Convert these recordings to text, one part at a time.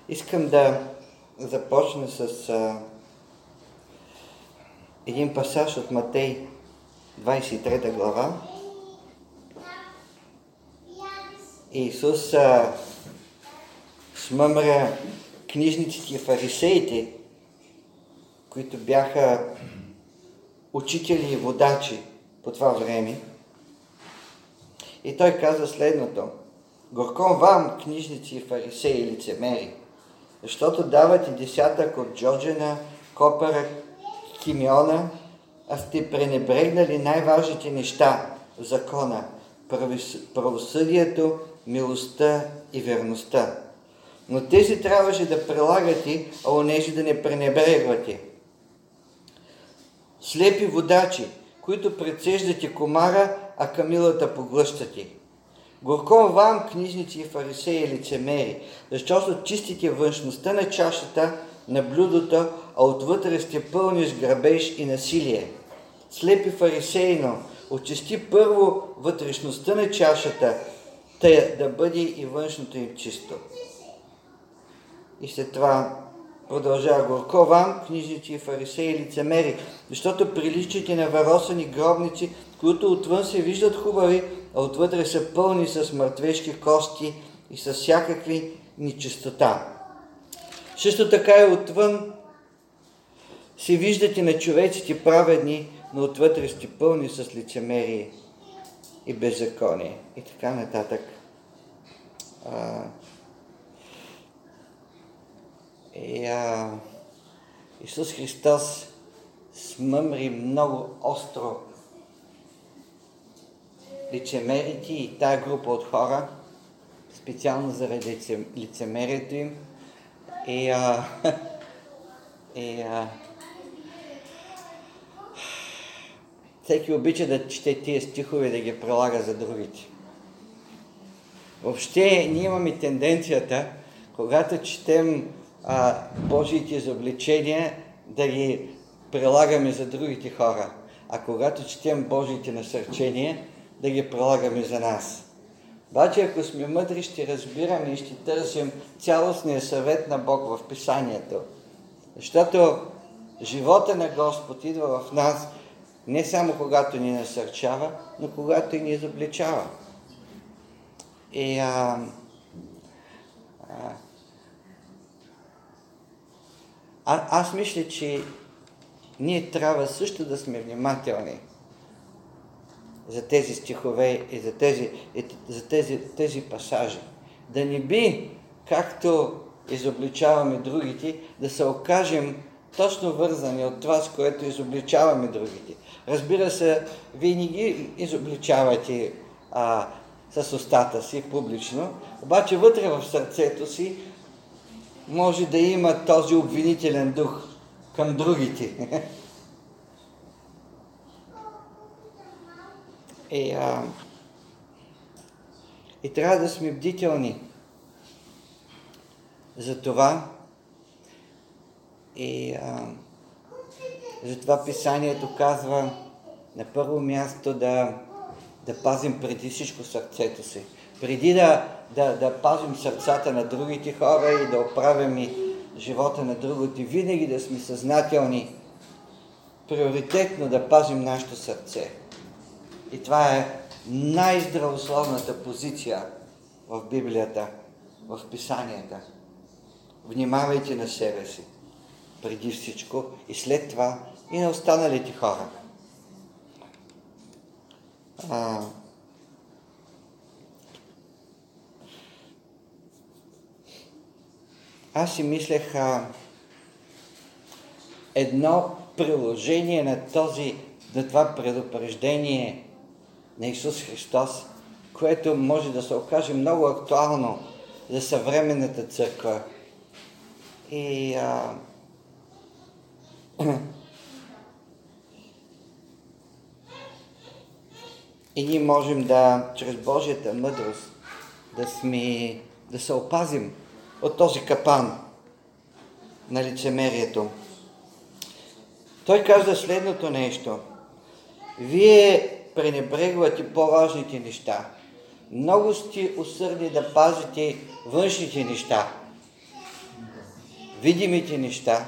Искам да започна с един пасаж от Матей, 23 глава. Исус смъмря книжниците и фарисеите, които бяха учители и водачи по това време. И той каза следното: горком вам, книжници и фарисеи и лицемери, защото давате десятък от джоджена, копъра, кимеона, а сте пренебрегнали най-важните неща в закона – правосъдието, милостта и верността. Но тези трябваше да прилагате, а онежи да не пренебрегвате. Слепи водачи, които прецеждате комара, а камилата поглъщате. Горко вам, книжници и фарисеи и лицемери, защото чистите външността на чашата, на блюдото, а отвътре сте пълни с грабеж и насилие. Слепи фарисеино, очисти първо вътрешността на чашата, тъй да бъде и външното им чисто. И след това продължава: горко вам, книжници и фарисеи и лицемери, защото приличате на варосани гробници, които отвън се виждат хубави, а отвътре са пълни с мъртвешки кости и с всякакви нечистота. Също така и отвън се виждате на човеците праведни, но отвътре сте пълни с лицемерие и беззаконие. И така нататък. Исус Христос смъмри много остро лицемерите и тая група от хора, специално заради лицемерието им. Всеки обича да чете тия стихове, да ги прилага за другите. Въобще ние имаме тенденцията, когато четем Божиите изобличения, да ги прилагаме за другите хора, а когато четем Божиите насърчения, да ги прилагаме за нас. Обаче, ако сме мъдри, ще разбираме и ще търсим цялостния съвет на Бог в Писанието. Защото живота на Господ идва в нас не само когато ни насърчава, но когато и ни изобличава. Аз мисля, че ние трябва също да сме внимателни за тези стихове и за тези пасажи. Да не би, както изобличаваме другите, да се окажем точно вързани от това, с което изобличаваме другите. Разбира се, вие не ги изобличавате с устата си публично, обаче вътре в сърцето си може да има този обвинителен дух към другите. И трябва да сме бдителни за това. Затова Писанието казва на първо място да пазим преди всичко сърцето си. Преди да пазим сърцата на другите хора и да оправим живота на другите, винаги да сме съзнателни, приоритетно да пазим нашето сърце. И това е най-здравословната позиция в Библията, в Писанията. Внимавайте на себе си преди всичко и след това и на останалите хора. Аз си мислех едно приложение на това предупреждение на Исус Христос, което може да се окаже много актуално за съвременната църква. И ние можем чрез Божията мъдрост да се опазим от този капан на лицемерието. Той каза следното нещо: вие пренебрегвате по-важните неща. Много сте усърдни да пазите външните неща. видимите неща,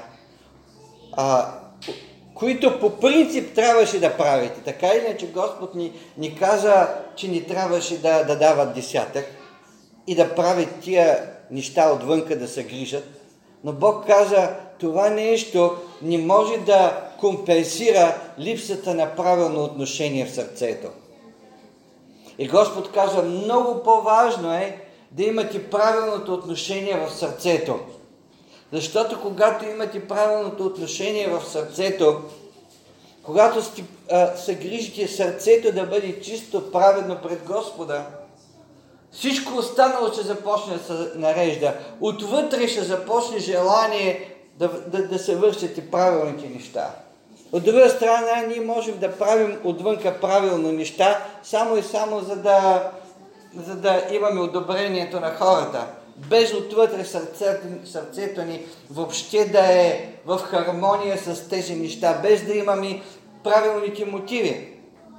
които по принцип трябваше да правите. Така или иначе Господ ни каза, че ни трябваше да дават десятък и да правят тия неща отвънка да се грижат. Но Бог каза, това нещо не може да компенсира липсата на правилно отношение в сърцето. И Господ каза, много по-важно е да имате правилното отношение в сърцето. Защото когато имате правилното отношение в сърцето, когато се грижите сърцето да бъде чисто, праведно пред Господа, всичко останало ще започне да се нарежда. Отвътре ще започне желание да се вършат правилните неща. От друга страна, ние можем да правим отвънка правилно неща, само и само за да имаме одобрението на хората. Без отвътре сърцето ни въобще да е в хармония с тези неща, без да имаме правилните мотиви.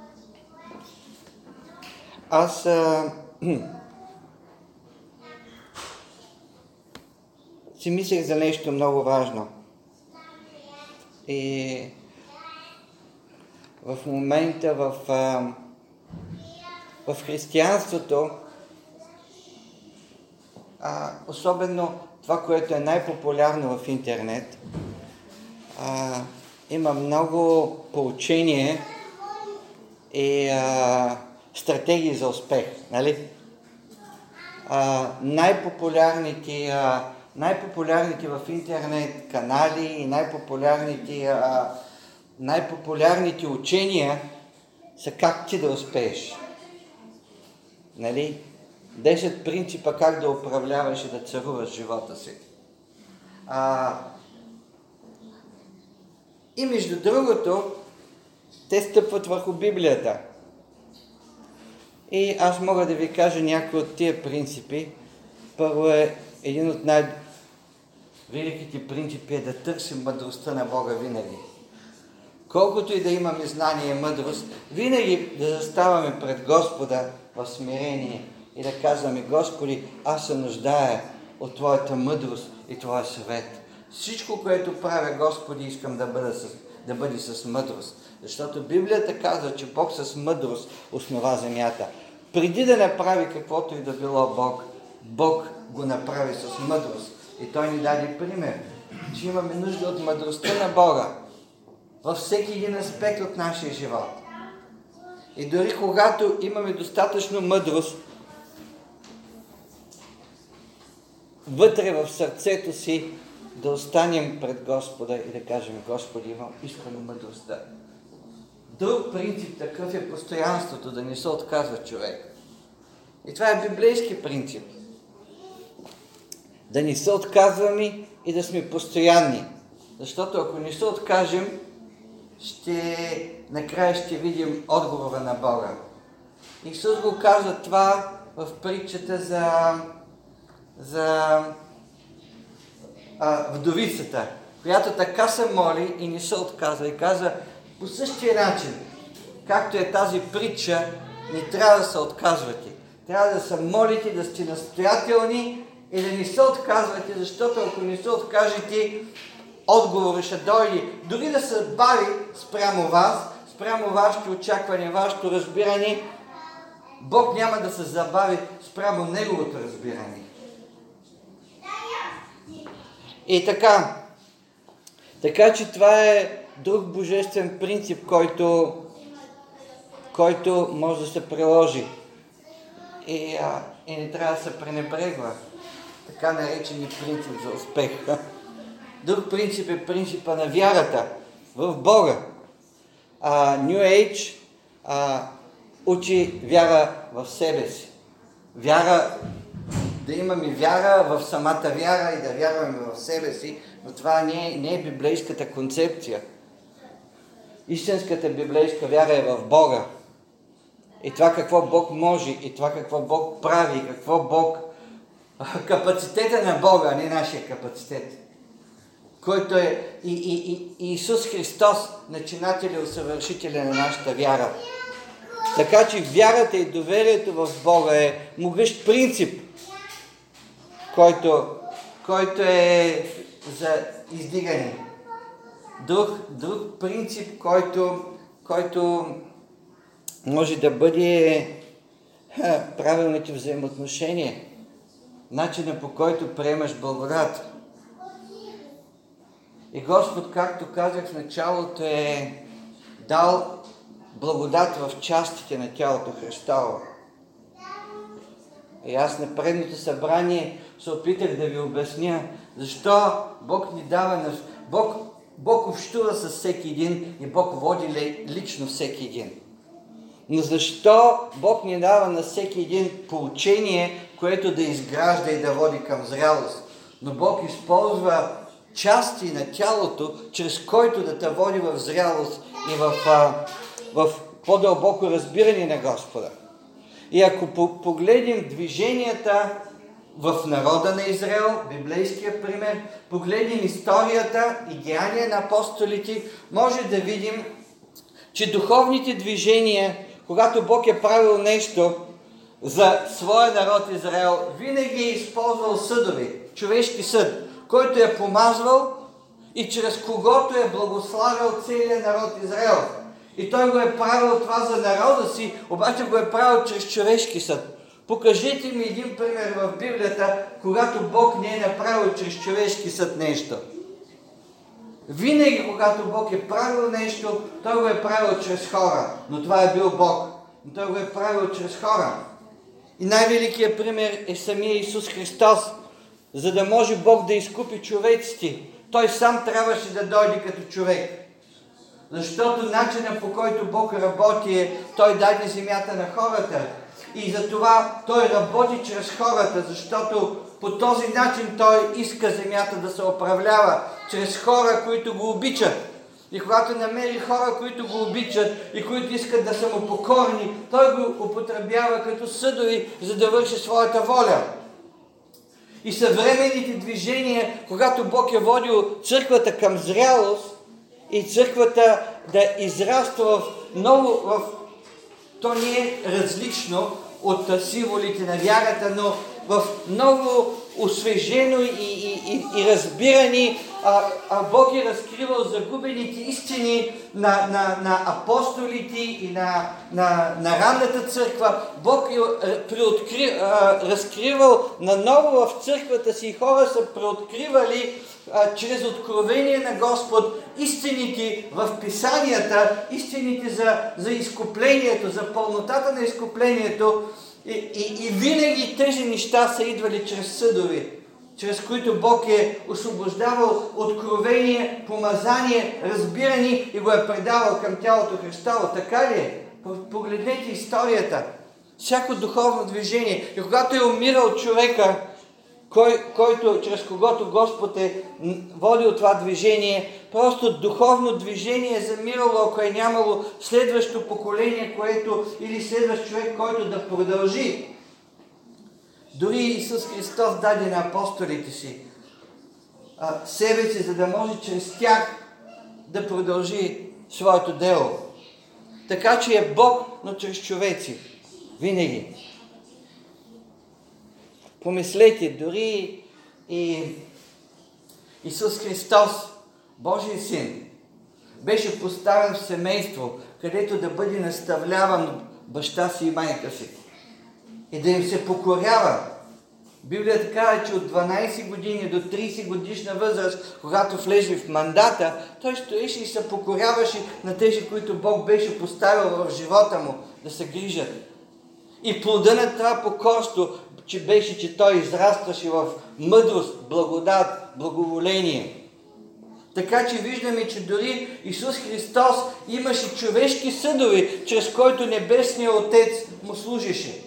Аз си мислех за нещо много важно. И в момента в християнството, особено това, което е най-популярно в интернет, има много поучение и стратегии за успех, нали? Най-популярните в интернет канали и най-популярните учения са как ти да успееш. Нали? 10 принципа как да управляваш и да царуваш живота си. И между другото, те стъпват върху Библията. И аз мога да ви кажа някои от тия принципи. Първо е един от най-великите принципи е да търсим мъдростта на Бога винаги. Колкото и да имаме знание и мъдрост, винаги да заставаме пред Господа в смирение и да казваме, Господи, аз се нуждая от Твоята мъдрост и Твоя съвет. Всичко, което правя, Господи, искам да бъде с мъдрост. Защото Библията казва, че Бог с мъдрост основа земята. Преди да направи каквото и да било Бог го направи с мъдрост. И Той ни даде пример, че имаме нужда от мъдростта на Бога във всеки един аспект от нашия живот. И дори когато имаме достатъчно мъдрост, вътре в сърцето си да останем пред Господа и да кажем, Господи, искам мъдростта. Друг принцип такъв е постоянството, да не се отказва човек. И това е библейски принцип. Да не се отказваме и да сме постоянни. Защото ако не се откажем, накрая ще видим отговора на Бога. Исус го казва това в притчата за вдовицата, която така се моли и не се отказва. И каза, по същия начин, както е тази притча, не трябва да се отказвате. Трябва да се молите, да сте настоятелни и да не се отказвате, защото ако не се откажете, отговорът ще дойде. Дори да се бави спрямо вас, спрямо вашето очакване, вашето разбиране, Бог няма да се забави спрямо Неговото разбиране. И така че това е друг божествен принцип, който може да се приложи. И не трябва да се пренебрегва. Така наречени принцип за успех. Друг принцип е принципа на вярата в Бога. New Age учи вяра в себе си. Да имаме вяра в самата вяра и да вярваме в себе си, но това не е библейската концепция. Истинската библейска вяра е в Бога. И това какво Бог може, и това какво Бог прави, капацитета на Бога, а не нашия капацитет. Който е и Исус Христос, начинателя и усъвършителя на нашата вяра. Така че вярата и доверието в Бога е могъщ принцип, който който е за издигане. Друг принцип, който може да бъде правилните взаимоотношения. Начинът, по който приемаш благодат. И Господ, както казах в началото, е дал благодат в частите на тялото Христово. И аз на предното събрание се опитах да ви обясня защо Бог ни дава Бог общува с всеки един и Бог води лично всеки един. Но защо Бог ни дава на всеки един поучение, което да изгражда и да води към зрялост? Но Бог използва части на тялото, чрез който да те води в зрялост и в по-дълбоко разбиране на Господа. И ако погледнем движенията в народа на Израел, библейския пример, погледнем историята и деяния на апостолите, може да видим, че духовните движения, когато Бог е правил нещо за своя народ Израел, винаги е използвал съдове, човешки съд, който е помазвал и чрез когото е благославил целият народ Израел. И той го е правил това за народа си, обаче го е правил чрез човешки съд. Покажете ми един пример в Библията, когато Бог не е направил чрез човешки съд нещо. Винаги, когато Бог е правил нещо, той го е правил чрез хора. Но това е бил Бог. Но той го е правил чрез хора. И най-великият пример е самия Исус Христос. За да може Бог да изкупи човеците, той сам трябваше да дойде като човек. Защото начинът, по който Бог работи е, той даде земята на хората. И затова той работи чрез хората, защото по този начин той иска земята да се управлява чрез хора, които го обичат. И когато намери хора, които го обичат и които искат да са му покорни, той го употребява като съдови, за да върши своята воля. И съвременните движения, когато Бог е водил църквата към зрялост и църквата да израства то не е различно от символите на вярата, но в много освежено и разбирани, Бог е разкривал загубените истини на апостолите и на ранната църква. Бог е разкривал наново в църквата си и хора са преоткривали чрез откровение на Господ истините в Писанията, истините за изкуплението, за пълнотата на изкуплението и винаги тези неща са идвали чрез съдове, чрез които Бог е освобождавал откровение, помазание, разбиране и го е предавал към тялото Христово. Така ли е? Погледнете историята. Всяко духовно движение. И когато е умирал човека, чрез когото Господ е водил това движение, просто духовно движение е замирало, ако е нямало следващо поколение, или следващ човек, който да продължи. Дори Исус Христос даде на апостолите си себе си, за да може чрез тях да продължи своето дело. Така че е Бог, но чрез човеци. Винаги. Помислете, дори и Исус Христос, Божий син, беше поставен в семейство, където да бъде наставляван баща си и майка си. И да им се покорява. Библията казва, че от 12 години до 30 годишна възраст, когато влезе в мандата, той стоеше и се покоряваше на тези, които Бог беше поставил в живота му, да се грижат. И плода на това покорство, че той израстваше в мъдрост, благодат, благоволение. Така че виждаме, че дори Исус Христос имаше човешки съдове, чрез който Небесният Отец му служеше.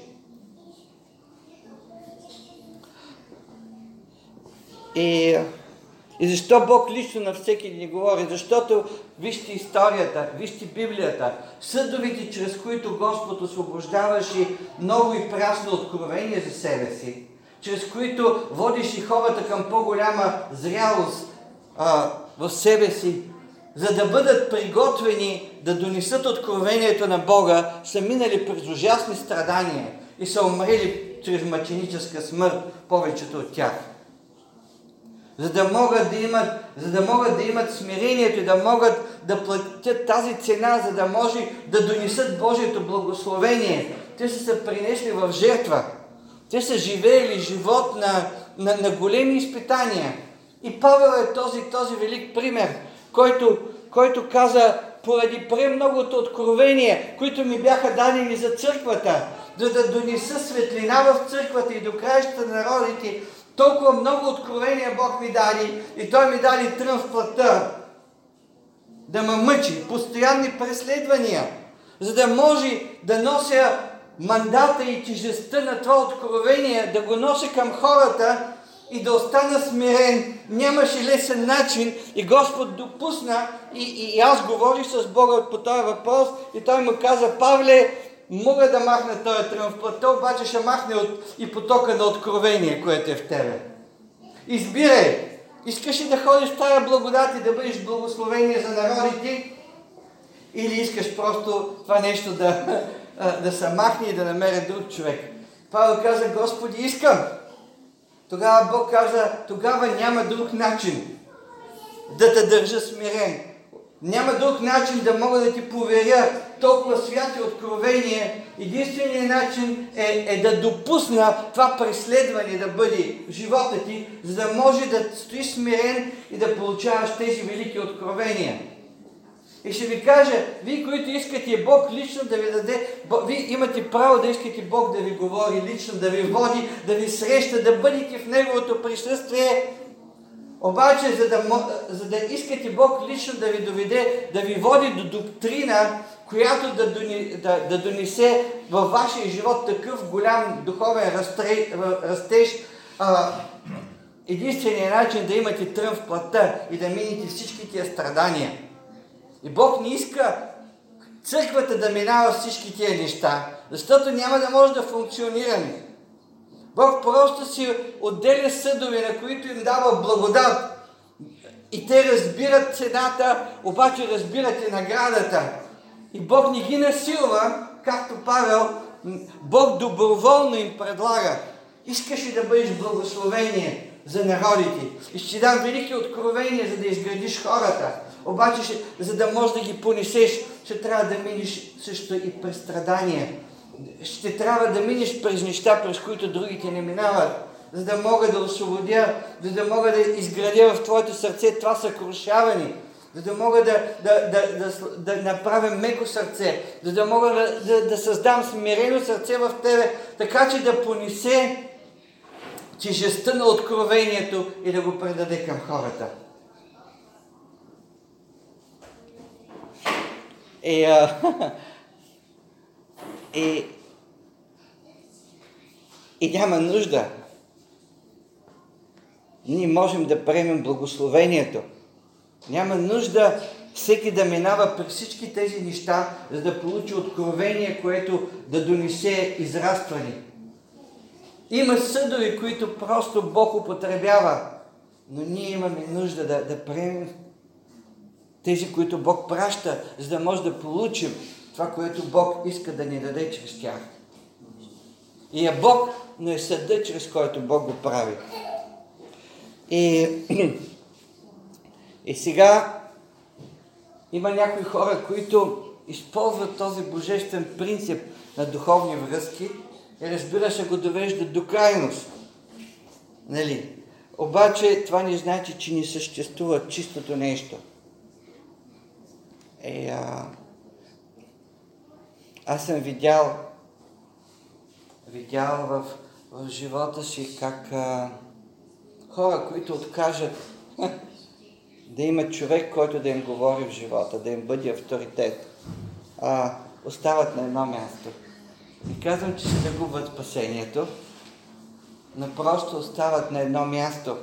И защо Бог лично на всеки ни говори? Защото вижте историята, вижте Библията, съдовете, чрез които Господ освобождаваше ново и прясно откровение за себе си, чрез които водеше хората към по-голяма зрялост в себе си, за да бъдат приготвени да донесат откровението на Бога, са минали през ужасни страдания и са умрели чрез мъченическа смърт, повечето от тях. за да могат да имат смирението и да могат да платят тази цена, за да може да донесат Божието благословение. Те са се принесли в жертва. Те са живеели живот на големи изпитания. И Павел е този велик пример, който каза: поради премногото откровения, които ми бяха дадени за църквата, да донеса светлина в църквата и до краищата на народите, толкова много откровения Бог ми даде и Той ми даде трън в плътта да ме мъчи, постоянни преследвания, за да може да нося мандата и тежестта на това откровение, да го нося към хората и да остана смирен. Нямаше лесен начин и Господ допусна и аз говорих с Бога по този въпрос и Той му каза: Павле, мога да махна този трън в плътта, обаче ще махне и потока на откровение, което е в тебе. Избирай. Искаш ли да ходиш в тая благодат и да бъдеш благословение за народите? Или искаш просто това нещо да се махне и да намеря друг човек? Павел каза: Господи, искам. Тогава Бог каза: тогава няма друг начин да те държа смирен. Няма друг начин да мога да ти поверя толкова святи откровения. Единственият начин е да допусна това преследване да бъде в живота ти, за да може да стоиш смирен и да получаваш тези велики откровения. И ще ви кажа, вие, които искате Бог лично да ви даде, вие имате право да искате Бог да ви говори лично, да ви води, да ви среща, да бъдете в Неговото присъствие. Обаче, за да искате Бог лично да ви доведе, да ви води до доктрина, която да донесе във вашия живот такъв голям духовен растеж, единственият начин да имате трън в плътта и да минете всички тия страдания. И Бог не иска църквата да минава всички тия неща, защото няма да може да функционираме. Бог просто си отделя съдове, на които им дава благодат. И те разбират цената, обаче разбират и наградата. И Бог не ги насилва, както Павел, Бог доброволно им предлага: искаш ли да бъдеш благословение за народите? И ще ти дам велики откровения, за да изградиш хората. Обаче, за да можеш да ги понесеш, ще трябва да минеш също и през страдания. Ще трябва да минеш през неща, през които другите не минават, за да мога да освободя, за да мога да изградя в твоето сърце това съкрушаване, за да мога да направя меко сърце, за да мога да създам смирено сърце в тебе, така че да понесе тежестта на откровението и да го предаде към хората. И няма нужда. Ние можем да приемем благословението. Няма нужда всеки да минава през всички тези неща, за да получи откровение, което да донесе израстване. Има съдове, които просто Бог употребява, но ние имаме нужда да приемем тези, които Бог праща, за да може да получим това, което Бог иска да ни даде чрез тях. И е Бог, но е съда, чрез който Бог го прави. И сега има някои хора, които използват този божествен принцип на духовни връзки и разбира се го довеждат до крайност. Нали? Обаче това не значи, че не съществува чистото нещо. Аз съм видял в живота си как хора, които откажат да имат човек, който да им говори в живота, да им бъде авторитет, остават на едно място. Не казвам, че се загубват спасението, но просто остават на едно място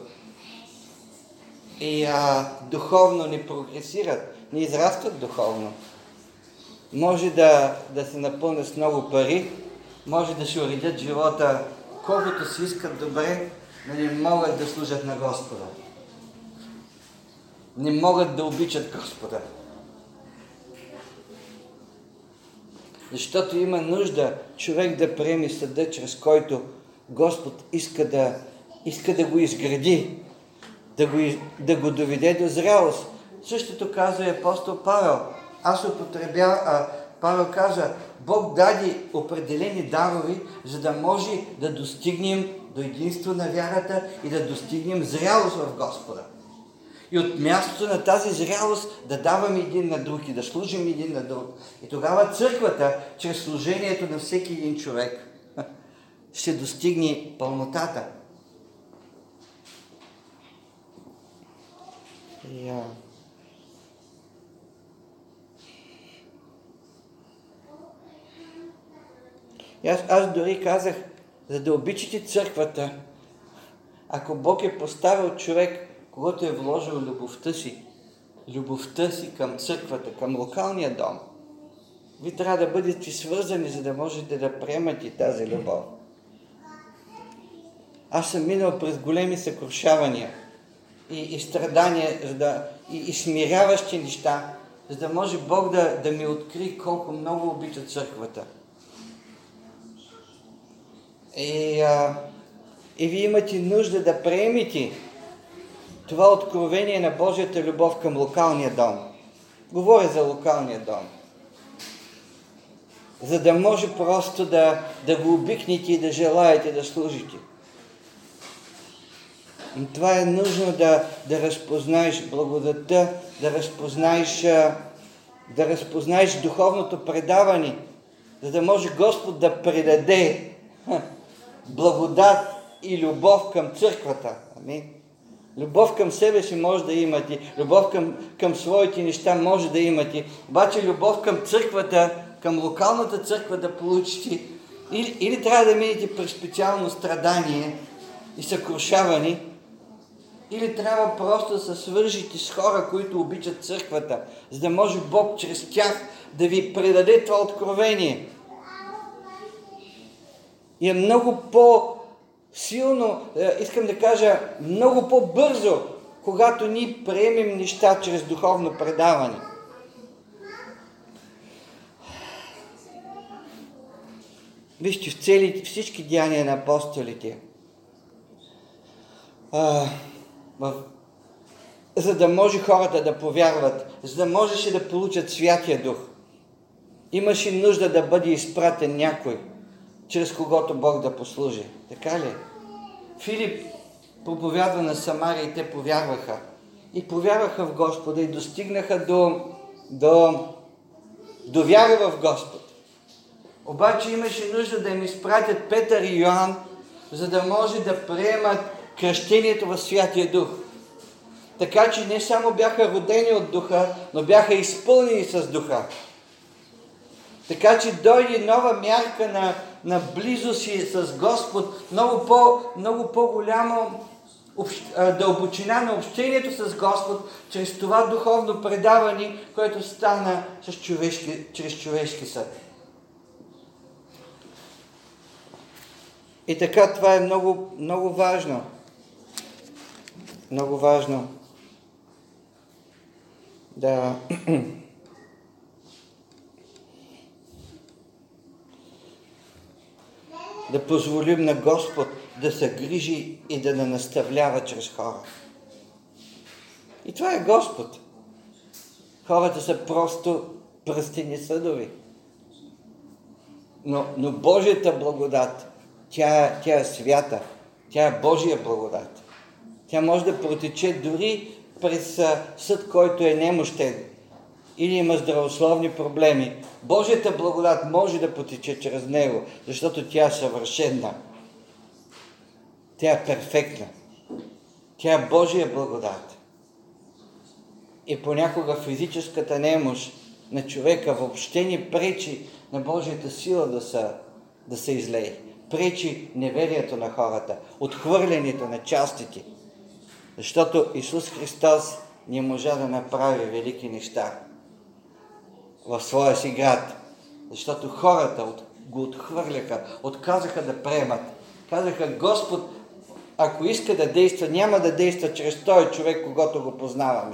и духовно не прогресират, не израстват духовно. Може да се напълнят с много пари, може да си уредят живота колкото си искат добре, но не могат да служат на Господа. Не могат да обичат Господа. Защото има нужда човек да приеме съда, чрез който Господ иска да го изгради. да го доведе до зрялост. Същото казва и апостол Павел. Павел каза, Бог даде определени дарови, за да може да достигнем до единство на вярата и да достигнем зрялост в Господа. И от мястото на тази зрялост да даваме един на друг и да служим един на друг. И тогава църквата, чрез служението на всеки един човек, ще достигне пълнотата. Аз дори казах, за да обичате църквата, ако Бог е поставил човек, когато е вложил любовта си към църквата, към локалния дом, ви трябва да бъдете свързани, за да можете да приемате тази любов. Аз съм минал през големи съкрушавания и страдания и смиряващи неща, за да може Бог да ми откри колко много обича църквата. И вие имате нужда да приемете това откровение на Божията любов към локалния дом. Говоря за локалния дом. За да може просто да го обикнете и да желаете да служите. И това е нужно да разпознаеш благодата, да разпознаеш духовното предаване, за да може Господ да предаде благодат и любов към църквата. Амин. Любов към себе си може да имате, любов към своите неща може да имате, обаче любов към църквата, към локалната църква да получите, или трябва да минете през специално страдание и съкрушаване, или трябва просто да се свържите с хора, които обичат църквата, за да може Бог чрез тях да ви предаде това откровение. И е много по-силно, искам да кажа, много по-бързо, когато ние приемем неща чрез духовно предаване. Вижте, в всички деяния на апостолите, за да може хората да повярват, за да можеше да получат Святия Дух, имаше нужда да бъде изпратен някой, чрез когото Бог да послужи. Така ли? Филип проповядва на Самария и те повярваха. И повярваха в Господа и достигнаха до вяра в Господ. Обаче имаше нужда да им изпратят Петър и Йоан, за да може да приемат кръщението в Святия Дух. Така че не само бяха родени от Духа, но бяха изпълнени с Духа. Така че дойде нова мярка на близост с Господ, много по-голяма дълбочина на общението с Господ, чрез това духовно предаване, което стана чрез човешки съд. И така, това е много, много важно. Много важно да позволим на Господ да се грижи и да наставлява чрез хора. И това е Господ. Хората са просто пръстени съдови. Но Божията благодат, тя е свята. Тя е Божия благодат. Тя може да протече дори през съд, който е немощен или има здравословни проблеми. Божията благодат може да потече чрез него, защото тя е съвършена. Тя е перфектна. Тя е Божия благодат. И понякога физическата немощ на човека въобще не пречи на Божията сила да се излее. Пречи неверието на хората, отхвърлянето на частите. Защото Исус Христос не можа да направи велики неща в своя си град. Защото хората го отхвърляха, отказаха да приемат. Казаха, Господ, ако иска да действа, няма да действа чрез този човек, когато го познаваме.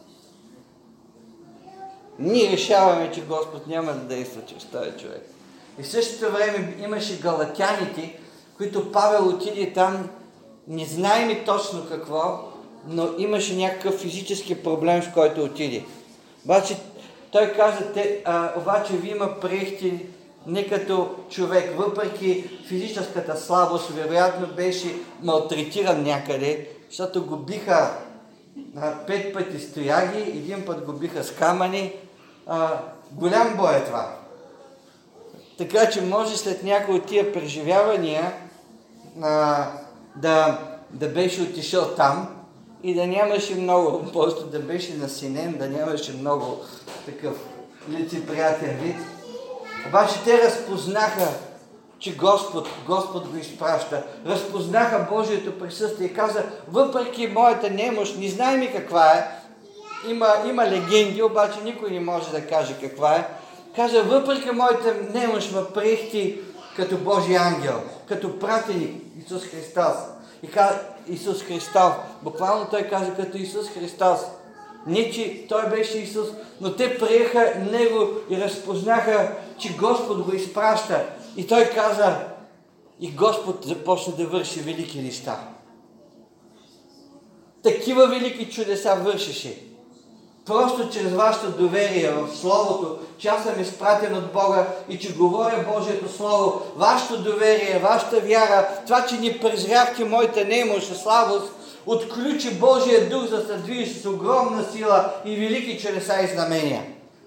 Ние решаваме, че Господ няма да действа чрез този човек. И в същото време имаше галатяните, които Павел отиде там, не знаем точно какво, но имаше някакъв физически проблем, с който отиде. Обаче той каза, обаче вие ме приехте не като човек, въпреки физическата слабост, вероятно беше малтретиран някъде, защото го биха 5 пъти с тояги, един път го биха с камъни. Голям бой е това. Така че може след някои от тия преживявания да беше отишъл там и да нямаше много, просто да беше насинен, да нямаше много такъв лицеприятен вид. Обаче те разпознаха, че Господ го изпраща. Разпознаха Божието присъствие и каза, въпреки моята немощ, не знаем и каква е. Има легенди, обаче никой не може да каже каква е. Каза, въпреки моята немощ ме приехте като Божий ангел, като пратеник Исус Христос. И каза, Исус Христос, буквално той каза като Исус Христос. Не, че той беше Исус, но те приеха Него и разпознаха, че Господ го изпраща. И той каза, и Господ започна да върши велики неща. Такива велики чудеса вършеше. Просто чрез вашето доверие в Словото, че аз съм изпратен от Бога и че говоря Божието Слово, вашето доверие, вашата вяра, това, че не презряхте моята немощ и слабост, отключи Божия дух за да движи с огромна сила и велики чудеса и знамения.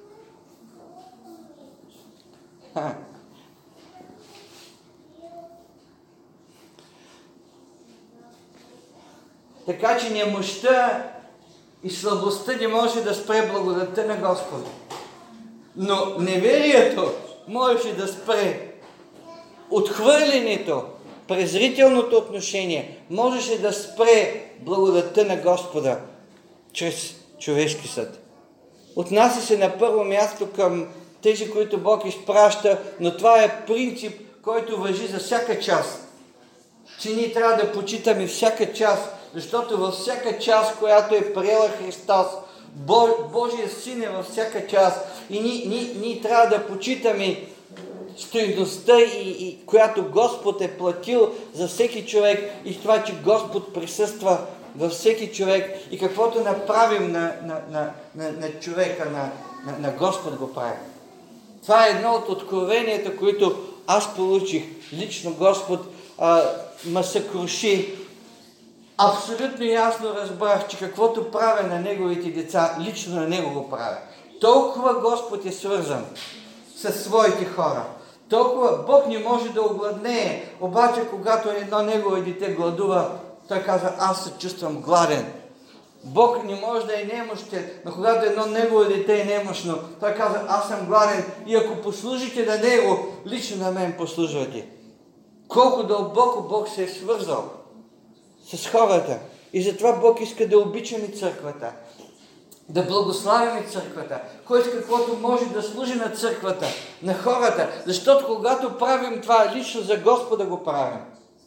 Така че немощта и слабостта не може да спре благодатта на Господа. Но неверието можеше да спре отхвърлянето, презрителното отношение, можеше да спре благодатта на Господа чрез човешки съд. Отнася се на първо място към тези, които Бог изпраща, но това е принцип, който важи за всяка част. Че ние трябва да почитаме всяка част, защото във всяка част, която е приела Христос, Божия Син е във всяка част и ние трябва да почитаме стойността, която Господ е платил за всеки човек и това, че Господ присъства във всеки човек и каквото направим на човека, на Господ го прави. Това е едно от откровенията, които аз получих. Лично Господ ме съкруши. Абсолютно ясно разбрах, че каквото правя на Неговите деца, лично на Него го правя. Толкова Господ е свързан със своите хора. Толкова Бог не може да огладнее, обаче когато едно Негово дете гладува, той казва, аз се чувствам гладен. Бог не може да е немощен, но когато едно Негово дете е немощно, той казва, аз съм гладен и ако послужите на Него, лично на мен послужвате. Колко дълбоко Бог се е свързал с хората. И затова Бог иска да обичаме църквата, да благославяме църквата, кой с каквото може да служи на църквата, на хората, защото когато правим това, лично за Господа го правим.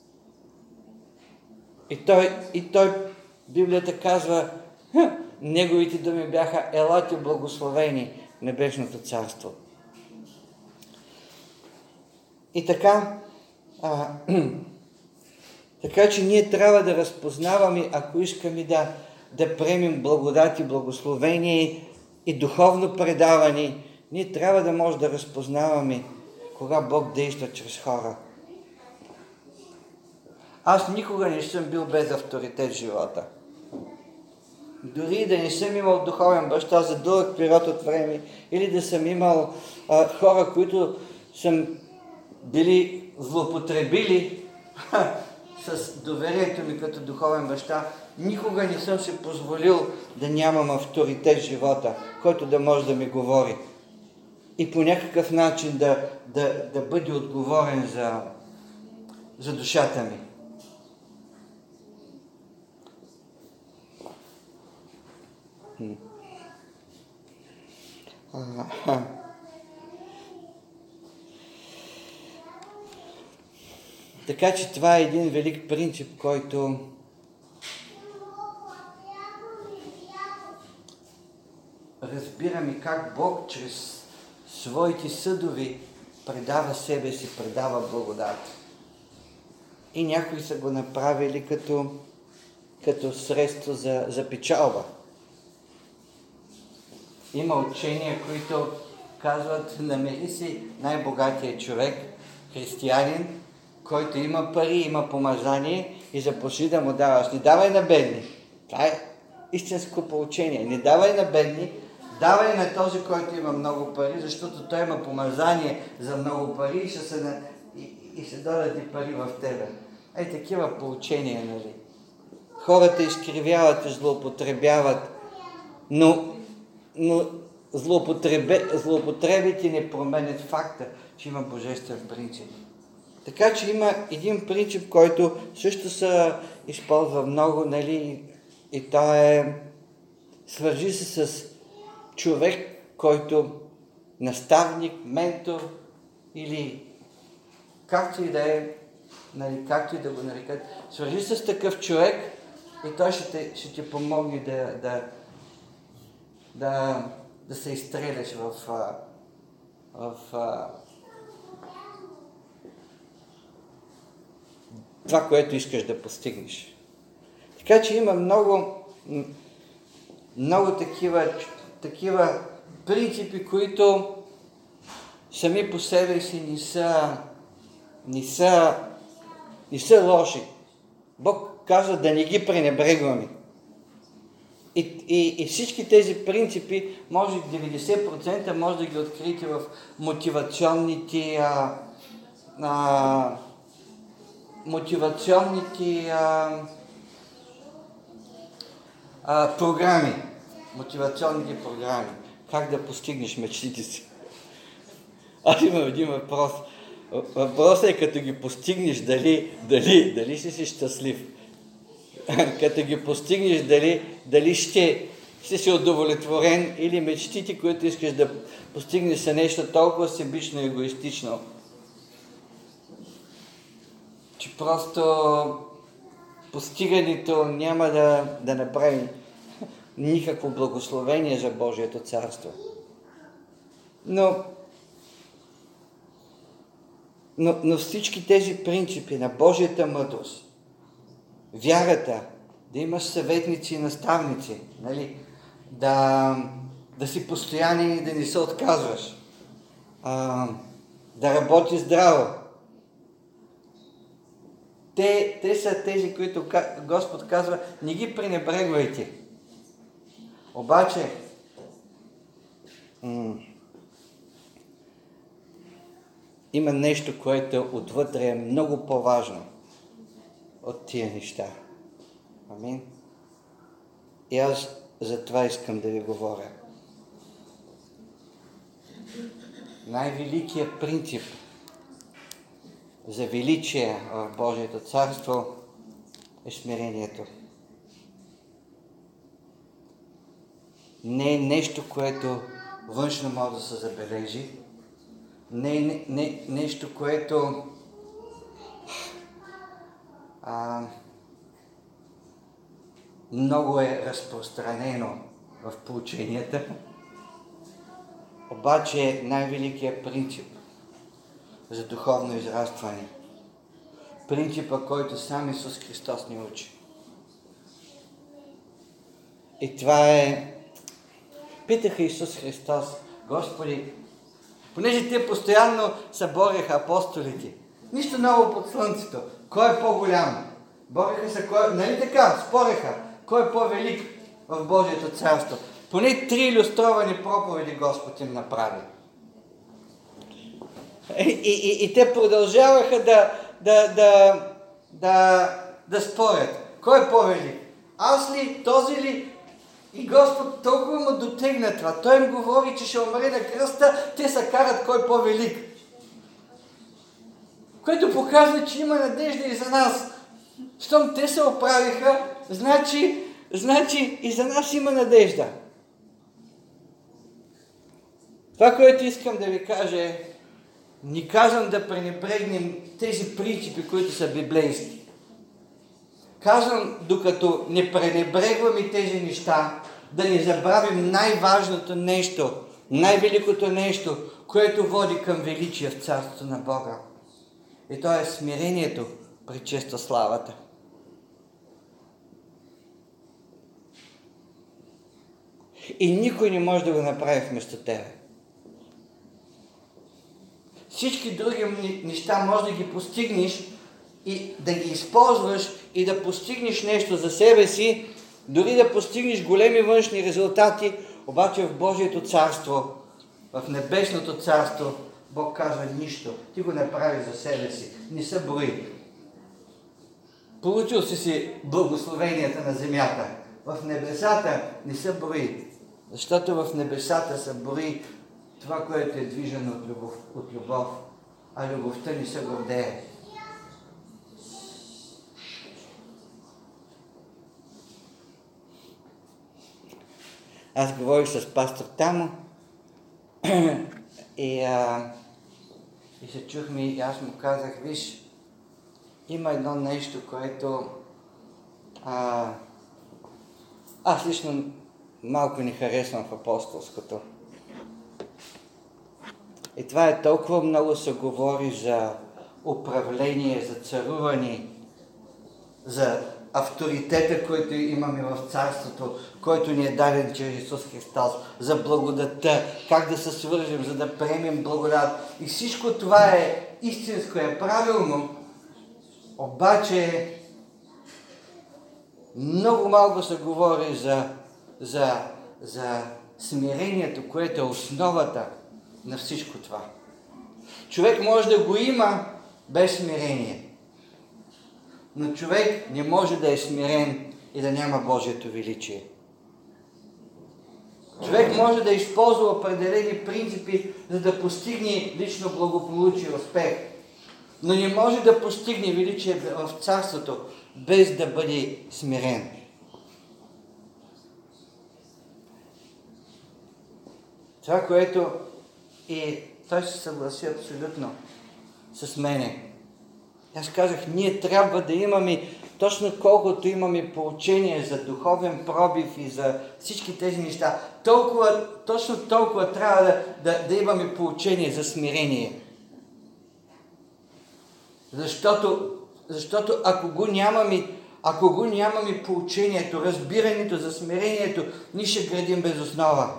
И той Библията казва, Неговите думи бяха, елате благословени небесното царство. И така, така че ние трябва да разпознаваме, ако искаме да приемем благодат и благословение и духовно предаване, ние трябва да може да разпознаваме кога Бог действа чрез хора. Аз никога не съм бил без авторитет в живота. Дори да не съм имал духовен баща за дълъг период от време или да съм имал хора, които съм били злоупотребили с доверието ми като духовен баща, никога не съм си позволил да нямам авторитет в живота, който да може да ми говори. И по някакъв начин да бъде отговорен за душата ми. Така че това е един велик принцип, който разбираме как Бог чрез своите съдови предава себе си, предава благодат. И някои са го направили като като средство за печалба. Има учения, които казват, намери си най-богатия човек, християнин, който има пари, има помазание и започни да му даваш. Не давай на бедни. Това е истинско поучение. Не давай на бедни, давай на този, който има много пари, защото той има помазание за много пари и ще дадат и пари в тебе. Такива поучения, нали? Хората изкривяват и злоупотребяват, но злоупотребите не променят факта, че има божествен принцип. Така че има един принцип, който също се използва много, нали, и то е свържи се с човек, който наставник, ментор или както и да е, нали, както и да го нарекат, свържи се с такъв човек и той ще ти помогне да се изстреляш в това, което искаш да постигнеш. Така че има много такива принципи, които сами по себе си не са лоши. Бог казва да не ги пренебрегваме. И всички тези принципи, може 90% може да ги откриете в мотивационните програми. Мотивационните програми. Как да постигнеш мечтите си. Аз имам един въпрос. Въпросът е, като ги постигнеш, дали ще си щастлив. Като ги постигнеш, дали ще си удовлетворен или мечтите, които искаш да постигнеш, са нещо толкова себично и егоистично, че просто постигането няма да направи никакво благословение за Божието царство. Но всички тези принципи на Божията мъдрост, вярата, да имаш съветници и наставници, нали? Да си постоянен и да не се отказваш, да работиш здраво. Те са тези, които Господ казва, не ги пренебрегвайте. Обаче, има нещо, което отвътре е много по-важно от тия неща. Амин. И аз за това искам да ви говоря. Най-великият принцип за величие в Божието царство е смирението. Не е нещо, което външно може да се забележи. Не е нещо, което много е разпространено в поученията. Обаче най-великият принцип за духовно израстване. Принципа, който сам Исус Христос ни учи. И това е... Питаха Исус Христос, Господи, понеже те постоянно се бореха апостолите, нищо ново под слънцето, кой е по-голям? Бореха се, нали така, спореха, кой е по-велик в Божието царство. Поне 3 илюстровани проповеди Господ им направи. И те продължаваха да спорят. Кой е по-велик? Аз ли? Този ли? И Господ толкова му дотегна това. Той им говори, че ще умре на кръста, те се карат кой е по-велик. Което показва, че има надежда и за нас. Щом те се оправиха, значи и за нас има надежда. Това, което искам да ви кажа е, не казвам да пренебрегнем тези принципи, които са библейски. Казвам, докато не пренебрегваме тези неща, да не забравим най-важното нещо, най-великото нещо, което води към величие в Царството на Бога. И то е смирението при честославата. И никой не може да го направи вместо тебе. Всички други неща може да ги постигнеш и да ги използваш и да постигнеш нещо за себе си, дори да постигнеш големи външни резултати, обаче в Божието царство, в небесното царство, Бог казва нищо. Ти го направи за себе си. Не се брои. Получил си благословенията на земята. В небесата не се брои. Защото в небесата се брои това, което е движено от любов. А любовта не се гордее. Аз говорих с пастор Тамо и се чухме и аз му казах, виж, има едно нещо, което аз лично малко не харесвам в апостолското. И това е толкова много се говори за управление, за царуване, за авторитета, който имаме в царството, който ни е даден чрез Исус Христос, за благодатта, как да се свържем, за да приемем благодат. И всичко това е истинско, е правилно, обаче много малко се говори за смирението, което е основата на всичко това. Човек може да го има без смирение. Но човек не може да е смирен и да няма Божието величие. Човек може да използва определени принципи, за да постигне лично благополучие и успех. Но не може да постигне величие в царството, без да бъде смирен. Това, което и той се съгласи абсолютно с мене. Аз казах, ние трябва да имаме, точно колкото имаме поучение за духовен пробив и за всички тези неща, точно толкова трябва да имаме поучение за смирение. Защото ако го нямаме поучението, разбирането за смирението, ние ще градим без основа.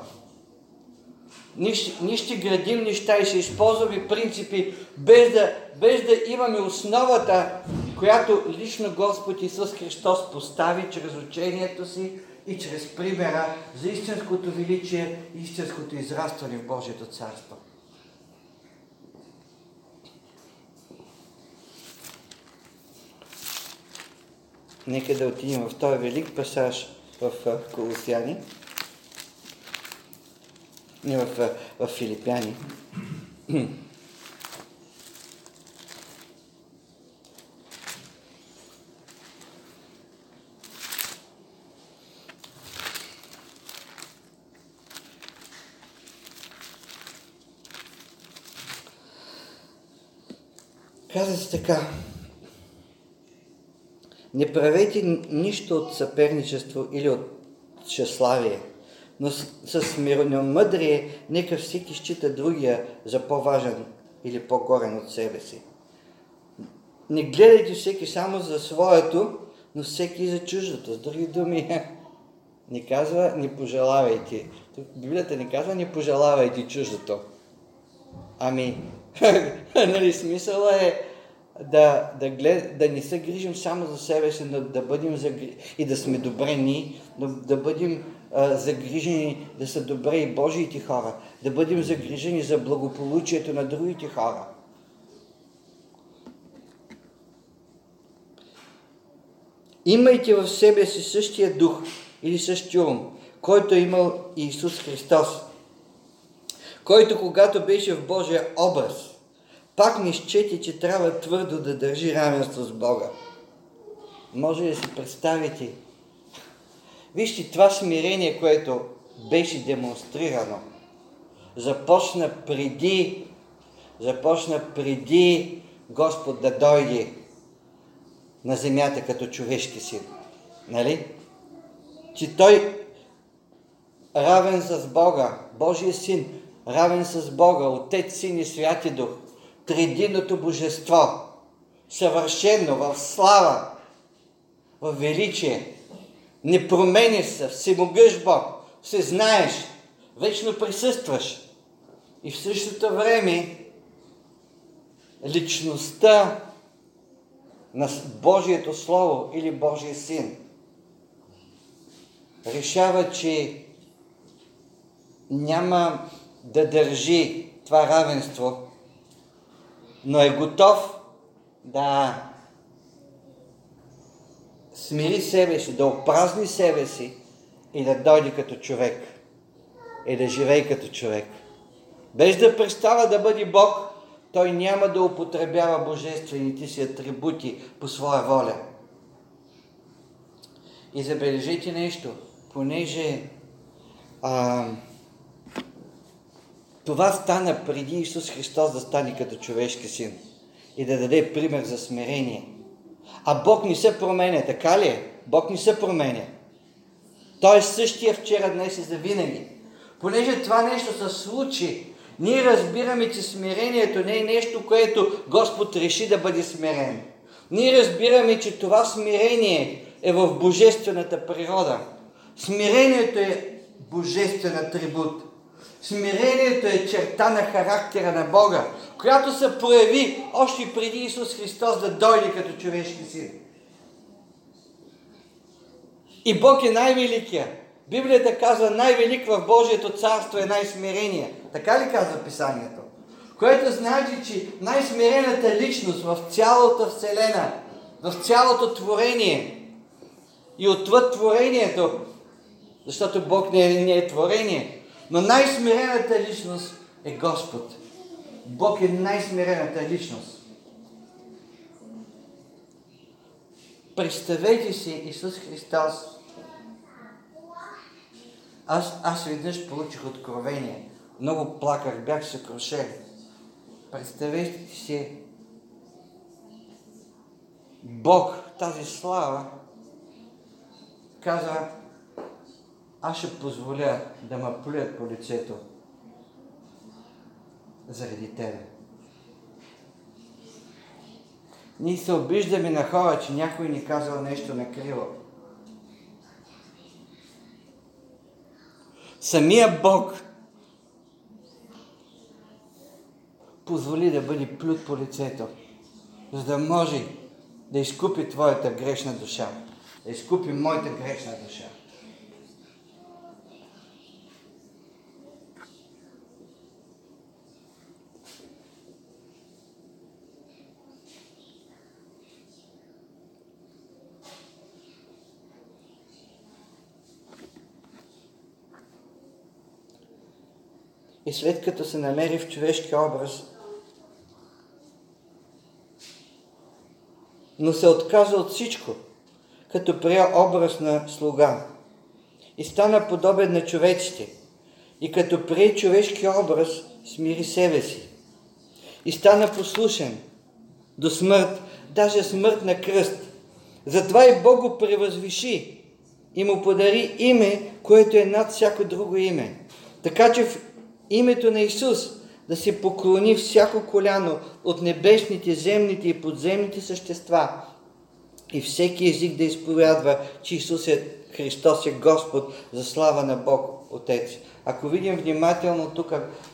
Ние ще градим неща и ще използваме принципи, без да имаме основата, която лично Господ Исус Христос постави чрез учението си и чрез примера за истинското величие и истинското израстване в Божието царство. Нека да отидем в този велик пасаж в Колосяни. Не в Филипяни. Каза се така: не правете нищо от съперничество или от тщеславие, но с миромъдрие нека всеки счита другия за по-важен или по-горен от себе си. Не гледайте всеки само за своето, но всеки за чуждото. С други думи, не казва не пожелавайте. Тук Библията не казва не пожелавайте чуждото. Нали, смисъла е да не се грижим само за себе си, но да бъдем и да сме добре ние, но да бъдем загрижени да са добре и Божиите хора, да бъдем загрижени за благополучието на другите хора. Имайте в себе си същия дух или същия ум, който е имал Исус Христос, който когато беше в Божия образ, пак не счете, че трябва твърдо да държи равенство с Бога. Може да си представите. Вижте, това смирение, което беше демонстрирано, започна преди Господ да дойде на земята като човешки син. Нали? Че той равен с Бога, Божия син, равен с Бога, Отец, Син и Святи Дух, триединното божество, съвършено в слава, в величие, не променя се, всемогъщ Бог, се знаеш, вечно присъстваш. И в същото време личността на Божието Слово или Божия Син решава, че няма да държи това равенство, но е готов да смири себе си, да опразни себе си и да дойде като човек. И да живее като човек. Без да престава да бъде Бог, той няма да употребява божествените си атрибути по своя воля. И забележите нещо, понеже това стана преди Исус Христос да стане като човешки син и да даде пример за смирение. А Бог не се променя, така ли е? Бог не се променя. Той е същия вчера, днес и завинаги. Понеже това нещо се случи, ние разбираме, че смирението не е нещо, което Господ реши да бъде смирен. Ние разбираме, че това смирение е в божествената природа. Смирението е божествен атрибут. Смирението е черта на характера на Бога, която се прояви още преди Исус Христос да дойде като човешки син. И Бог е най-великия. Библията казва, най-велик в Божието царство е най-смирение. Така ли казва Писанието? Което значи, че най-смирената личност в цялата Вселена, в цялото творение и отвъд творението, защото Бог не е творение, но най-смирената личност е Господ. Бог е най-смирената личност. Представете си Исус Христос. Аз веднъж получих откровение. Много плаках, бях съкрушен. Представете си Бог, тази слава, каза, аз ще позволя да ме плюят по лицето заради тебе. Ние се обиждаме на хора, че някой ни казал нещо накриво. Самия Бог позволи да бъде плют по лицето, за да може да изкупи твоята грешна душа, да изкупи моята грешна душа. И след като се намери в човешки образ, но се отказа от всичко, като прия образ на слуга и стана подобен на човеците, и като прие човешки образ, смири себе си и стана послушен до смърт, даже смърт на кръст. Затова и Бог го превъзвиши и му подари име, което е над всяко друго име. Така че в името на Исус да се поклони всяко коляно от небесните, земните и подземните същества и всеки език да изповядва, че Исус Христос е Господ за слава на Бог Отец. Ако видим внимателно тук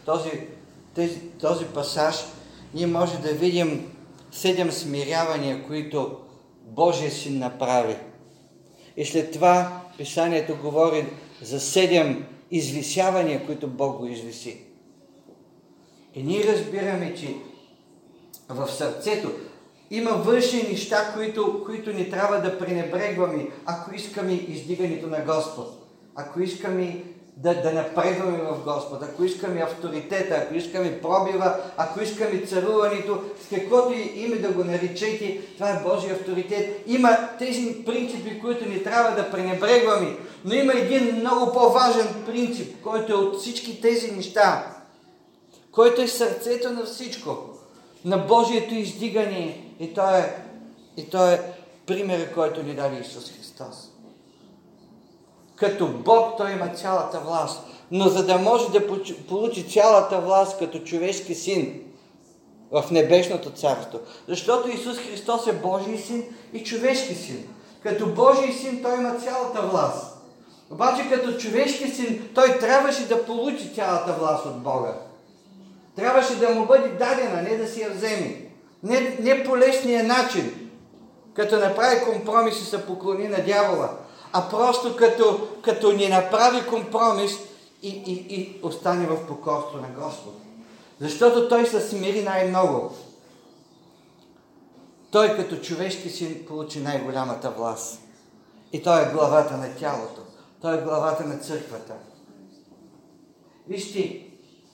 този пасаж, ние може да видим 7 смирявания, които Божия Син направи. И след това Писанието говори за 7 извисявания, които Бог го извиси. И ние разбираме, че в сърцето има външни неща, които не трябва да пренебрегваме, ако искаме издигането на Господ, ако искаме да напредваме в Господ, ако искаме авторитета, ако искаме пробива, ако искаме царуването, с каквото име да го наречете, това е Божия авторитет. Има тези принципи, които не трябва да пренебрегваме, но има един много по-важен принцип, който е от всички тези неща, който е сърцето на всичко, на Божието издигане, и то е примерът, който ни даде Исус Христос. Като Бог той има цялата власт, но за да може да получи цялата власт като човешки син в небесното царство, защото Исус Христос е Божий син и човешки син. Като Божий син той има цялата власт. Обаче като човешки син, той трябваше да получи цялата власт от Бога. Трябваше да му бъде дадена, не да си я вземе. Не по лесния начин, като направи компромис и се поклони на дявола, а просто като ни направи компромис и остане в покорство на Господ. Защото той се смири най-много. Той като човешки син получи най-голямата власт. И той е главата на тялото. Той е главата на църквата. Вижте,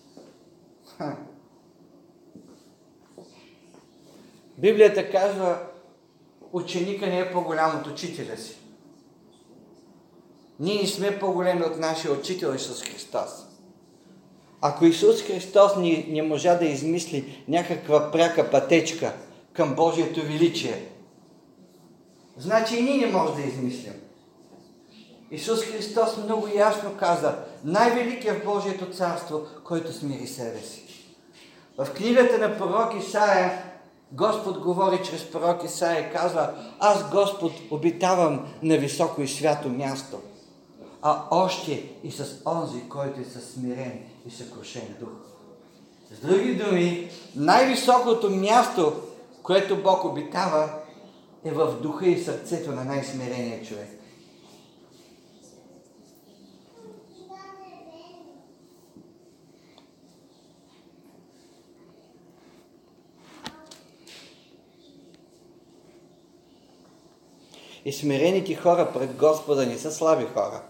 Библията казва, ученика не е по-голям от учителя си. Ние не сме по-големи от нашия учител Исус Христос. Ако Исус Христос не можа да измисли някаква пряка пътечка към Божието величие, значи и ние не можем да измислим. Исус Христос много ясно каза, най-великият в Божието царство, който смири себе си. В книгата на пророк Исаия, Господ говори чрез пророк Исаия и казва, аз Господ обитавам на високо и свято място, а още и с онзи, който е със смирен и съкрушен дух. С други думи, най-високото място, което Бог обитава, е в духа и сърцето на най-смирения човек. И смирените хора пред Господа не са слаби хора.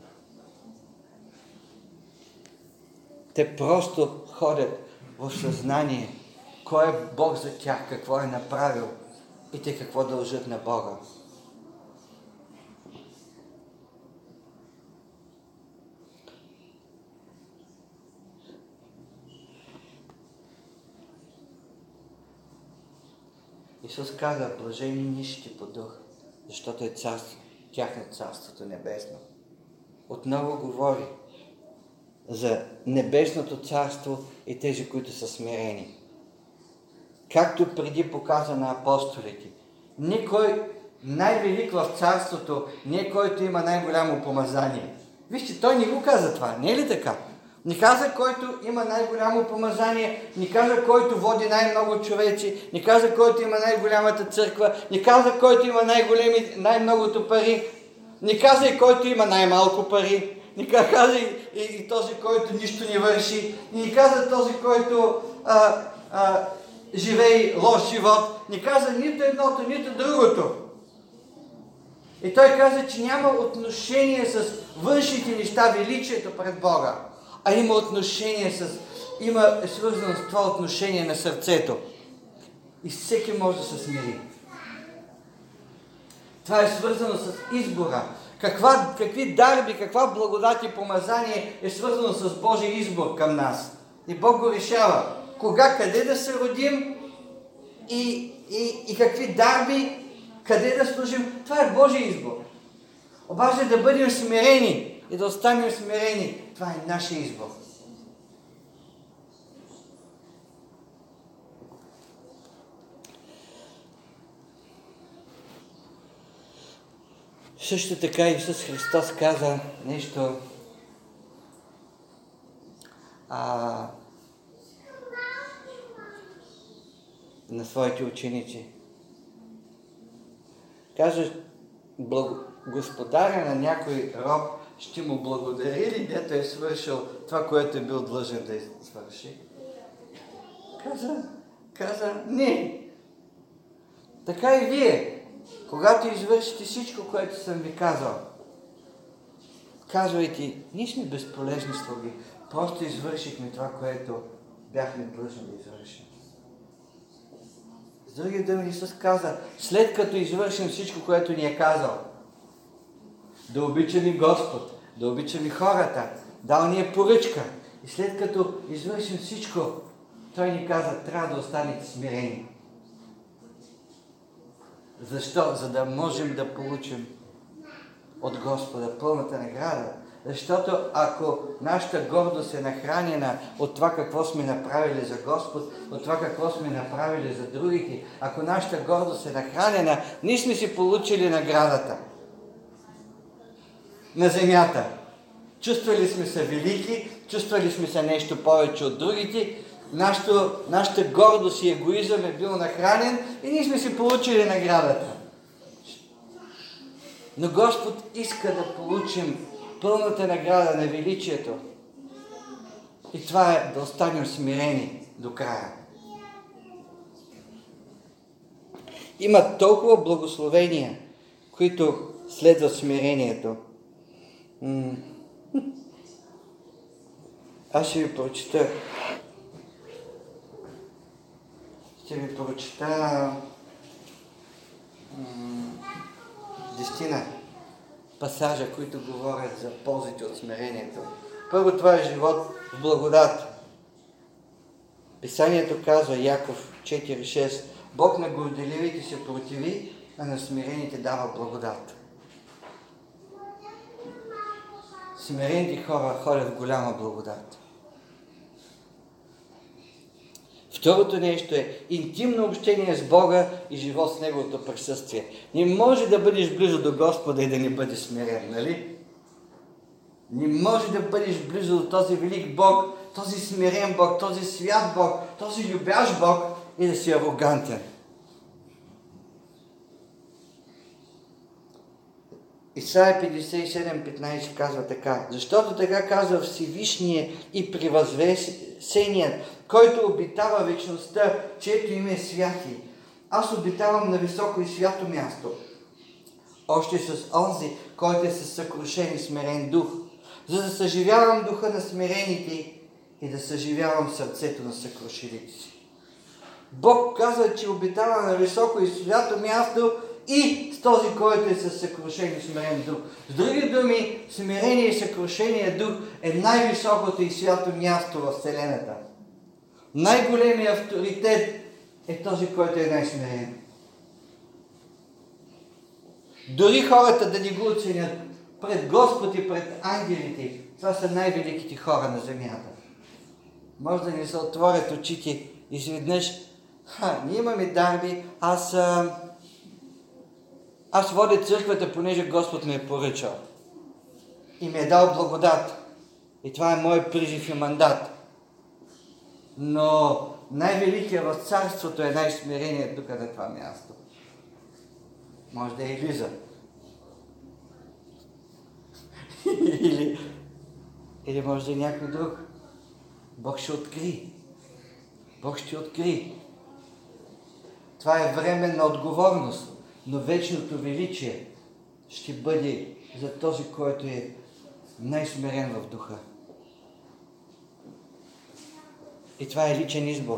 Те просто ходят в съзнание кой е Бог за тях, какво е направил и те какво дължат на Бога. Исус каза, блажени нищите по дух, защото е царство, тяхното царството небесно. Отново говори за небесното царство и тези, които са смирени. Както преди показа на апостолите. Никой най-велик в царството, не който има най-голямо помазание. Вижте, той не го каза това, не е ли така? Не каза, който има най-голямо помазание, не каза, който води най-много човеци, не каза, който има най-голямата църква, не каза, който има най-многото пари, не каза и който има най-малко пари, не каза и този, който нищо не върши, не каза този, който живее лош живот, не каза нито едното, нито другото. И той каза, че няма отношение с външните неща, величието пред Бога, а има отношение е свързано с това отношение на сърцето. И всеки може да се смири. Това е свързано с избора. Какви дарби, каква благодат и помазание е свързано с Божия избор към нас. И Бог го решава. Кога, къде да се родим и какви дарби, къде да служим. Това е Божия избор. Обаче да бъдем смирени и да останем смирени, това е нашия избор. Също така Исус Христос каза нещо на своите ученици. Каза, господаря на някой роб ще му благодари ли, дето е свършил това, което е бил длъжен да свърши? Каза, не. Така и вие, когато извършите всичко, което съм ви казал, казвайте, ние сме безполезни слуги, просто извършихме това, което бяхме длъжни да извършим. С други думи, Исус каза, след като извършим всичко, което ни е казал, да обичаме Господ, да обичаме хората, дал ни е поръчка. И след като извършим всичко, Той ни каза, трябва да останете смирени. Защо? За да можем да получим от Господа пълната награда. Защото ако нашата гордост е нахранена от това какво сме направили за Господ, от това какво сме направили за другите, ако нашата гордост е нахранена, ние сме си получили наградата. на земята. Чувствали сме се велики, чувствали сме се нещо повече от другите, нашата гордост и егоизъм е бил нахранен и ние сме си получили наградата. Но Господ иска да получим пълната награда на величието. И това е да останем смирени до края. Има толкова благословения, които следват смирението. Аз ще ви прочета. Десетина пасажа, които говорят за ползите от смирението. Първо, това е живот в благодат. Писанието казва, Яков 4:6, Бог на горделивите се противи, а на смирените дава благодат. Смирените хора ходят в голяма благодат. Второто нещо е интимно общение с Бога и живот с Неговото присъствие. Не може да бъдеш близо до Господа и да не бъдеш смирен, нали? Не може да бъдеш близо до този велик Бог, този смирен Бог, този свят Бог, този любящ Бог и да си арогантен. Исаия 57:15 казва така: защото така казва Всевишния и превъзвесеният, който обитава вечността, чието име е святи. Аз обитавам на високо и свято място, още с онзи, който е със съкрушен и смирен дух, за да съживявам духа на смирените и да съживявам сърцето на съкрушилите си. Бог казва, че обитава на високо и свято място и с този, който е със съкрушен и смирен дух. С други думи, смирение и съкрушения дух е най-високото и свято място в Вселената. Най-големият авторитет е този, който е най-смирен. Дори хората да ни го оценят пред Господ и пред ангелите, това са най-великите хора на земята. Може да ни се отворят очите и изведнъж, ние имаме дарби, аз водя църквата, понеже Господ ме е поръчал. И ми е дал благодат. И това е мой призив и мандат. Но най-великият в царството е най-смиреният духа на това място. Може да е Елиза. Или може да е някой друг. Бог ще откри. Бог ще откри. Това е време на отговорност. Но вечното величие ще бъде за този, който е най-смирен в духа. И това е личен избор.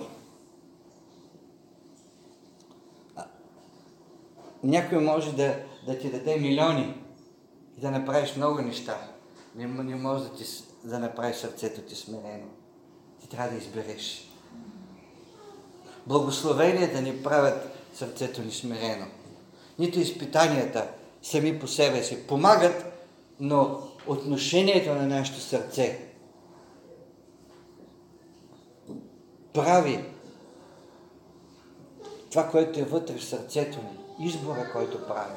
Някой може да ти даде милиони и да направиш много неща. Не може да направиш сърцето ти смирено. Ти трябва да избереш. Благословение да ни правят сърцето ни смирено. Нито изпитанията сами по себе си помагат, но отношението на нашето сърце прави това, което е вътре в сърцето ни, избора, който прави.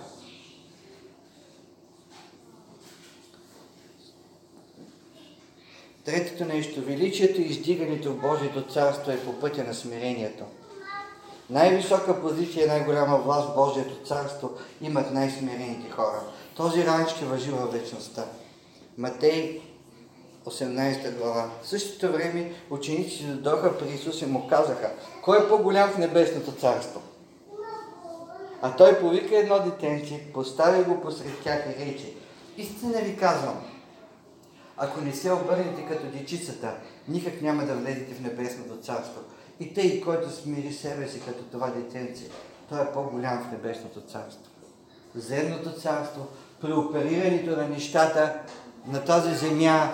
Третото нещо, величието и издигането в Божието царство е по пътя на смирението. Най-висока позиция и най-голяма власт в Божието царство имат най-смирените хора. Този ранг ще важи във вечността. Матей 18 глава. В същото време учениците дойдоха при Исус и му казаха: кой е по-голям в небесното царство? А той повика едно детенце, постави го посред тях и рече: истина ви казвам, ако не се обърнете като дечицата, никак няма да влезете в небесното царство. И тъй, който смири себе си като това детенце, той е по-голям в небесното царство. В земното царство, при оперирането на нещата на тази земя,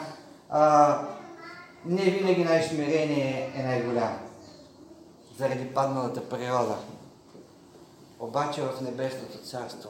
не винаги най-смирение е най-голям. Заради падналата природа. Обаче в небесното царство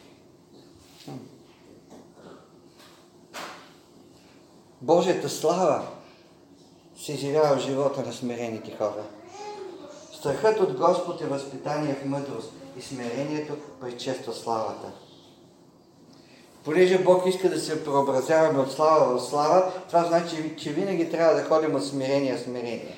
Божията слава се изявява в живота на смирените хора. Страхът от Господ е възпитание в мъдрост и смирението предшества славата. Понеже Бог иска да се преобразяваме от слава в слава, това значи, че винаги трябва да ходим от смирение в смирение.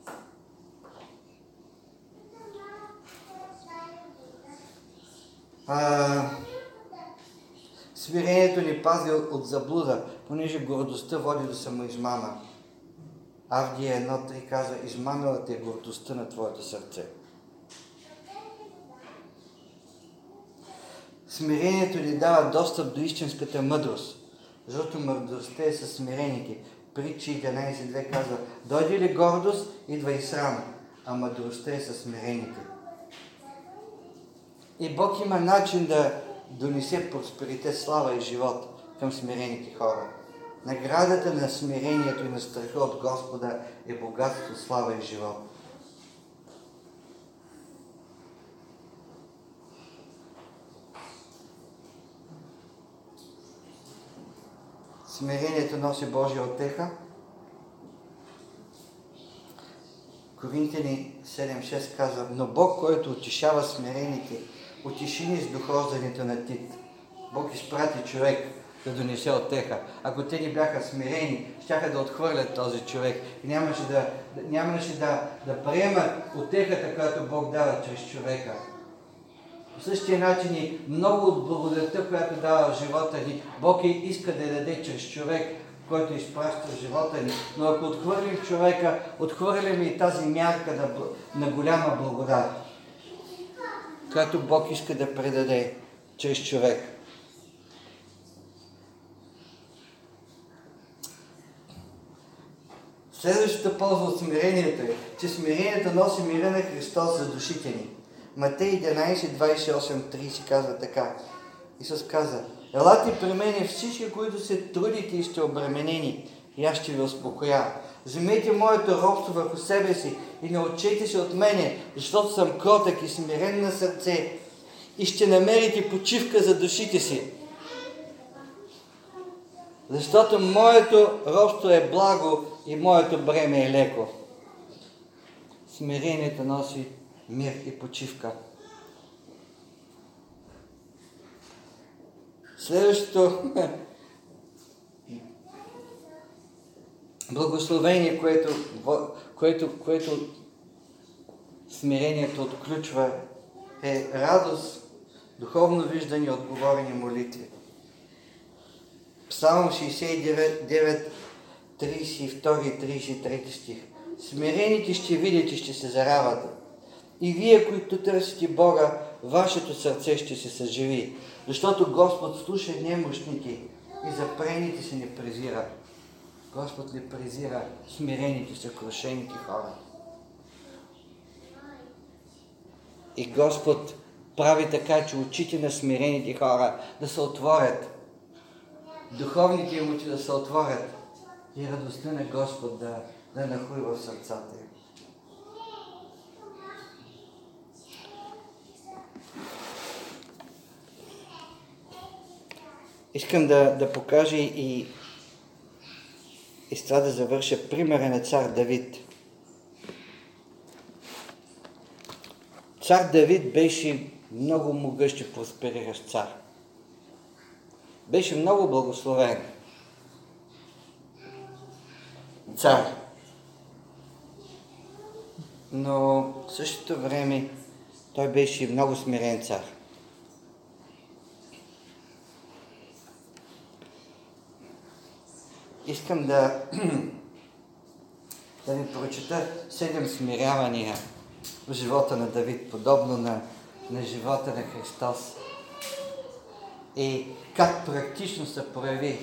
Смирението ни пази от заблуда, понеже гордостта води до самоизмама. Авдия 1.3 казва: измамила те гордостта на твоето сърце. Смирението ни дава достъп до истинската мъдрост, защото мъдростта е със смирените. Притчи 11.2 казва: дойде ли гордост, идва и срам, а мъдростта е със смирените. И Бог има начин да донесе просперитет, слава и живот към смирените хора. Наградата на смирението и на страха от Господа е богатство, слава и живот. Смирението носи Божия утеха. Коринтяни 7.6 казва: но Бог, който утешава смирените, утеши ни с дохождането на Тит. Бог изпрати човек да донесе утеха. Ако те не бяха смирени, щяха да отхвърлят този човек и нямаше да приемат утехата, която Бог дава чрез човека. По същия начин и много от благодатта, която дава в живота ни, Бог иска да я даде чрез човек, който изпраща в живота ни. Но ако отхвърлим човека, отхвърляме и тази мярка на голяма благодат, която Бог иска да предаде чрез човек. Следващата полза от смирението е, че смирението носи мира на Христос за душите ни. Матей 11.28.30 казва така. Исус каза: елате при мене всички, които се трудите и сте обременени, и аз ще ви успокоя. Вземете моето робство върху себе си и научете се от мене, защото съм кротък и смирен на сърце, и ще намерите почивка за душите си. Защото моето робство е благо и моето бреме е леко. Смирението носи мир и почивка. Следващото благословение, което смирението отключва, е радост, духовно виждане и отговорени молитви. Псалм 69, 32 и 33 стих. Смирените ще видят и ще се зарадват. И вие, които търсите Бога, вашето сърце ще се съживи, защото Господ слуша немощните и запрените се не презира. Господ не презира смирените, съкрушените хора. И Господ прави така, че очите на смирените хора да се отворят, духовните им очи да се отворят и радостта на Господ да нахлува в сърцата им. Искам да покажа и с това да завърша примера на цар Давид. Цар Давид беше много могъщ и проспериращ цар. Беше много благословен цар. Но в същото време той беше много смирен цар. Искам да ви прочета 7 смирявания в живота на Давид, подобно на живота на Христос. И как практично се прояви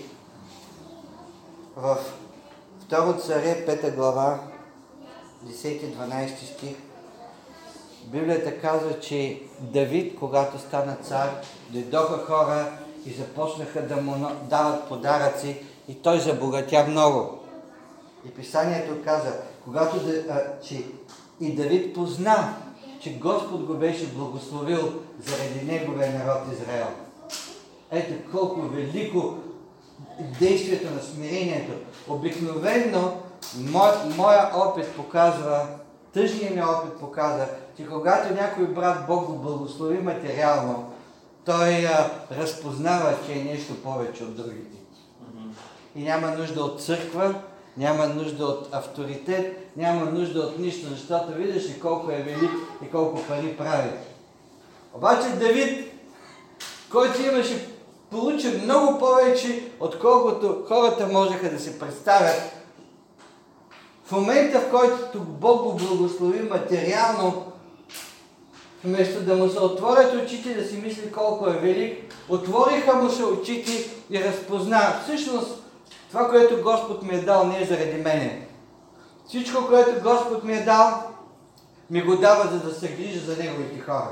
в 2 Царе, 5 глава, 10-12 стих. Библията казва, че Давид, когато стана цар, дойдоха хора и започнаха да му дават подаръци и той забогатя много. И писанието каза, че и Давид позна, че Господ го беше благословил заради неговия народ Израел. Ето колко велико действието на смирението. Обикновено моя опит показва, тъжният ми опит показва, че когато някой брат Бог го благослови материално, той разпознава, че е нещо повече от другите. И няма нужда от църква, няма нужда от авторитет, няма нужда от нищо, защото виждаш ли колко е велик и колко пари прави. Обаче Давид, който имаше, получи много повече, отколкото хората можеха да си представят. В момента, в който Бог го благослови материално, вместо да му се отворят очите, да си мисли колко е велик, отвориха му се очите и разпозна. Всъщност, това, което Господ ми е дал, не е заради мене. Всичко, което Господ ми е дал, ми го дава, за да се грижа за неговите хора.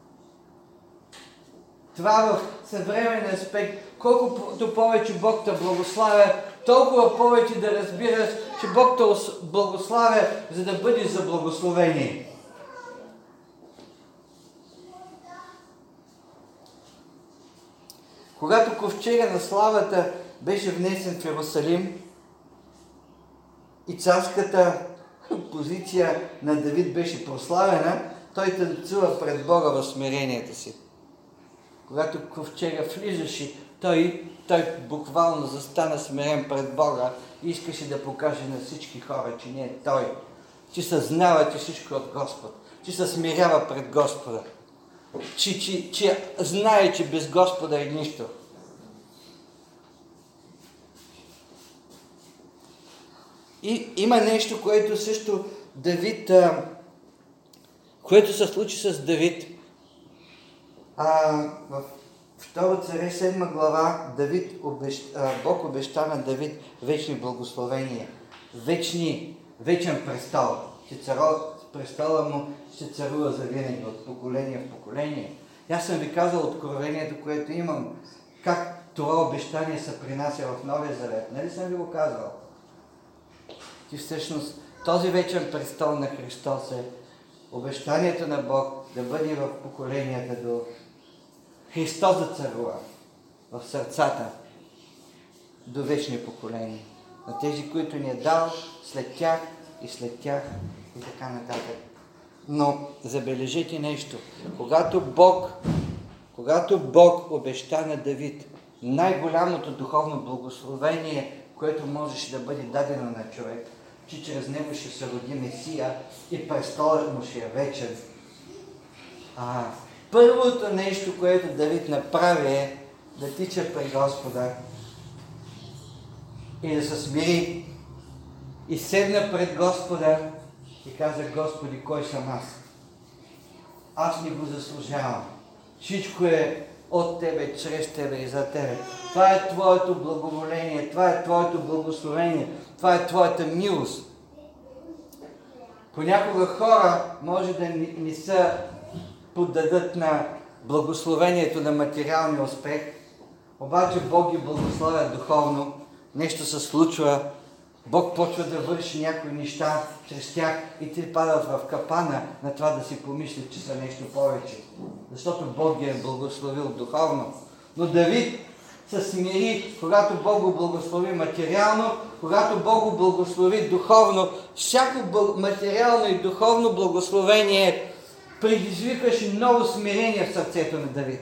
Това в съвременен аспект, колкото повече Бог те благославя, толкова повече да разбираш, че Бог те благославя, за да бъдеш за благословение. Когато ковчега на славата беше внесен в Йерусалим и царската позиция на Давид беше прославена, той танцува пред Бога в смирението си. Когато ковчега влизаше, той буквално застана смирен пред Бога и искаше да покаже на всички хора, че не е той, че съзнава, че всичко е от Господ, че се смирява пред Господа, че знае, че без Господа е нищо. И има нещо, което също Давид, което се случи с Давид. В 2 царе 7 глава Бог обеща на Давид вечни благословения, вечен престол. Престола му ще царува завинаги от поколение в поколение. Аз съм ви казал откровението, което имам, как това обещание се принася в Новия Завет. Нали съм ви го казал? Че всъщност този вечен престол на Христос е обещанието на Бог да бъде в поколенията до Христос да царува в сърцата до вечни поколения. На тези, които ни е дал след тях и така нататък. Но забележете нещо. Когато Бог обеща на Давид най-голямото духовно благословение, което можеше да бъде дадено на човек, че чрез него ще се роди Месия и престолът му ще е вечен. Първото нещо, което Давид направи е да тича при Господа и да се смири. И седна пред Господа и каза: Господи, кой съм аз? Аз не го заслужавам. Всичко е от Тебе, чрез Тебе и за Тебе. Това е Твоето благоволение, това е Твоето благословение, това е Твоята милост. Понякога хора може да не се поддадат на благословението на материалния успех, обаче Бог ги благославя духовно, нещо се случва, Бог почва да върши някои неща чрез тях и те падат в капана на това да си помислят, че са нещо повече. Защото Бог ги е благословил духовно. Но Давид се смири, когато Бог го благослови материално, когато Бог го благослови духовно. Всяко материално и духовно благословение предизвикаше ново смирение в сърцето на Давид.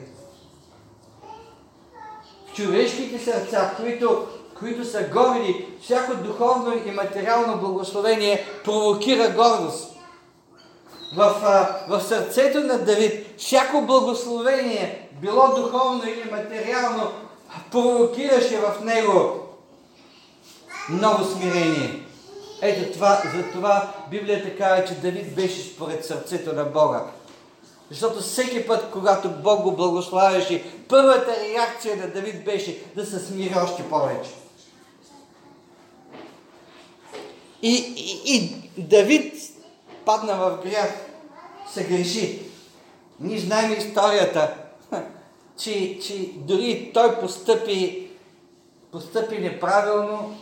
В човешките сърца, които са горди, всяко духовно и материално благословение провокира гордост. В сърцето на Давид всяко благословение, било духовно или материално, провокираше в него ново смирение. Ето това, за това Библията казва, че Давид беше според сърцето на Бога. Защото всеки път, когато Бог го благославяше, първата реакция на Давид беше да се смири още повече. И Давид падна в грях, се греши. Ние знаем историята, че дори той постъпи неправилно,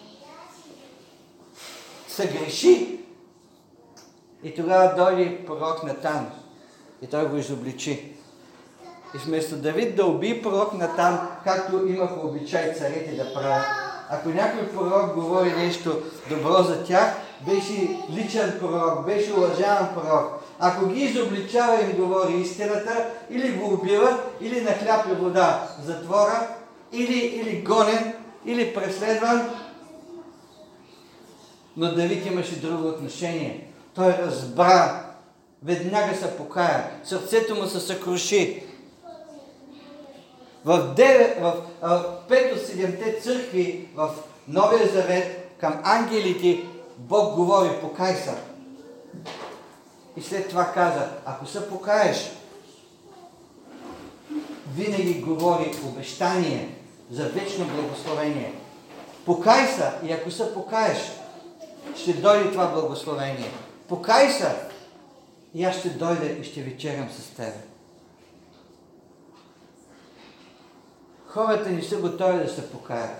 се греши и тогава дойде пророк Натан и той го изобличи. И вместо Давид да убие пророк Натан, както имаха обичай царете да правят, ако някой пророк говори нещо добро за тях, беше личен пророк, беше уважаван пророк. Ако ги изобличава и им говори истината, или го убиват, или на хляб и вода в затвора, или гонен, или преследван. Но Давид имаше друго отношение. Той разбра, веднага се покая, сърцето му се съкруши. В 5 от 7 църкви в Новия Завет към ангелите Бог говори: покай се. И след това каза: ако се покаеш, винаги говори обещание за вечно благословение. Покай се и ако се покаеш, ще дойде това благословение. Покай се и аз ще дойда и ще вечерям с тебе. Хората не са готови да се покаят.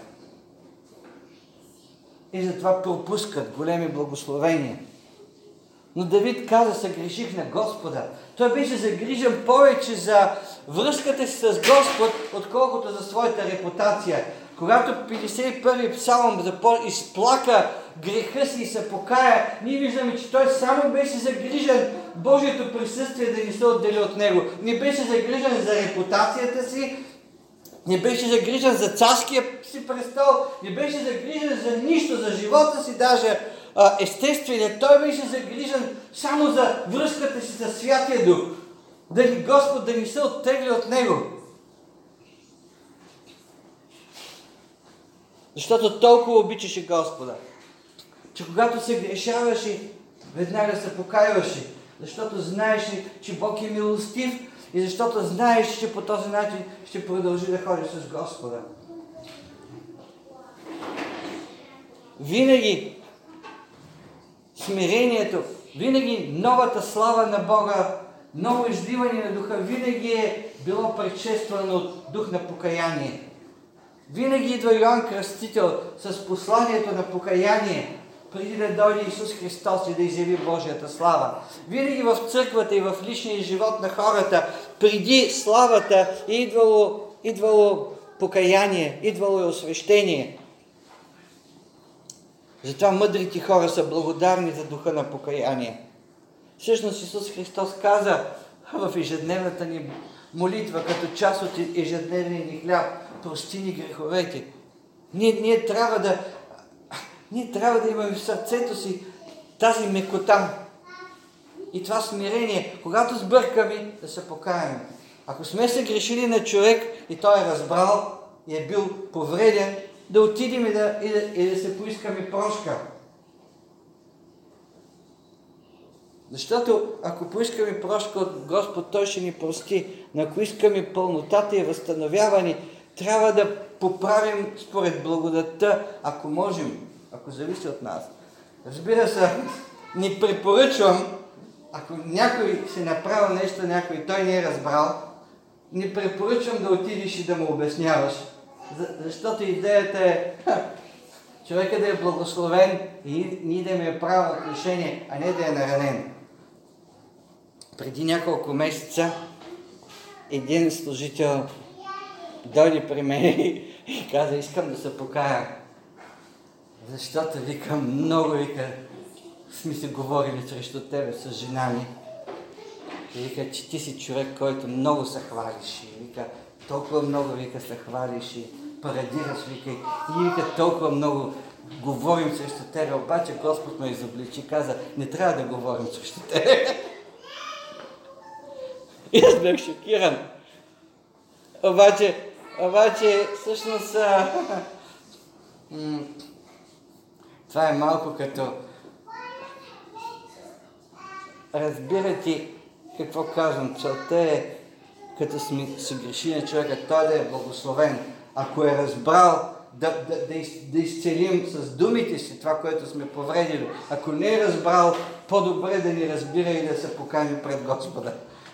И затова пропускат големи благословения. Но Давид каза: съгреших на Господа. Той беше загрижен повече за връзката си с Господ, отколкото за своята репутация. Когато 51-и псалом изплака греха си и се покая, ние виждаме, че той само беше загрижен Божието присъствие да не се отдели от него. Не беше загрижен за репутацията си, не беше загрижен за царския си престол, не беше загрижен за нищо, за живота си даже естествения. Той беше загрижен само за връзката си със Святия Дух. Дали Господ да не се оттегли от него. Защото толкова обичаше Господа, че когато се грешаваше, веднага се покаиваше. Защото знаеше, че Бог е милостив и защото знаеше, че по този начин ще продължи да ходи с Господа. Винаги смирението, винаги новата слава на Бога, ново изливане на Духа, винаги е било предшествано от дух на покаяние. Винаги идва Йоан Кръстител с посланието на покаяние, преди да дойде Исус Христос и да изяви Божията слава. Винаги в църквата и в личния живот на хората, преди славата е идвало покаяние, идвало е освещение. Затова мъдрите хора са благодарни за духа на покаяние. Всъщност Исус Христос каза в ежедневната ни молитва, като част от ежедневния ни хляб: прости ни греховете. Ние трябва да имаме в сърцето си тази мекота и това смирение, когато сбъркаме, да се покаяме. Ако сме се грешили на човек и той е разбрал и е бил повреден, да отидем и да се поискаме прошка. Защото ако поискаме прошка от Господ, Той ще ни прости. Но ако искаме пълнотата и възстановяване, трябва да поправим според благодатта, ако можем, ако зависи от нас. Разбира се, ни препоръчвам, ако някой си направил нещо, той не е разбрал, ни препоръчвам да отидеш и да му обясняваш. Защото идеята е човека да е благословен и ние да имаме право отношение, а не да е наранен. Преди няколко месеца един служител дойде при мен и каза: искам да се покая. Защото, много сме се говорили срещу тебе с жена ми. И вика, че ти си човек, който много се хвалиш. И вика, толкова много се хвалиш и парадираш, вика, и вика, толкова много говорим срещу тебе, обаче Господ ме изобличи, каза: не трябва да говорим срещу тебе. И аз бях шокиран. Обаче, всъщност, това е малко като разбирате какво казвам. Целта е, като се греши на човека, той да е благословен. Ако е разбрал, да изцелим с думите си това, което сме повредили. Ако не е разбрал, по-добре да ни разбира и да се покани пред Господа.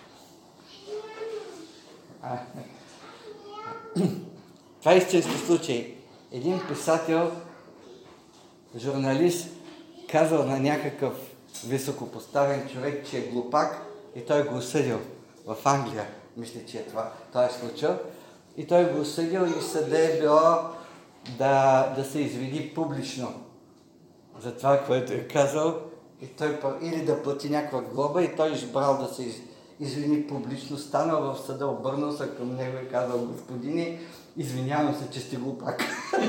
Това е истински случай. Един писател, журналист, казал на някакъв високопоставен човек, че е глупак, и той го осъдил в Англия. Мисля, че това е случил. И той го осъдил и съда е било да се извини публично за това, което е казал, И той или да плати някаква глоба и той избрал да се извини публично, станал в съда, обърнал се към него и казал: господине, извинявам се, че сте глупак.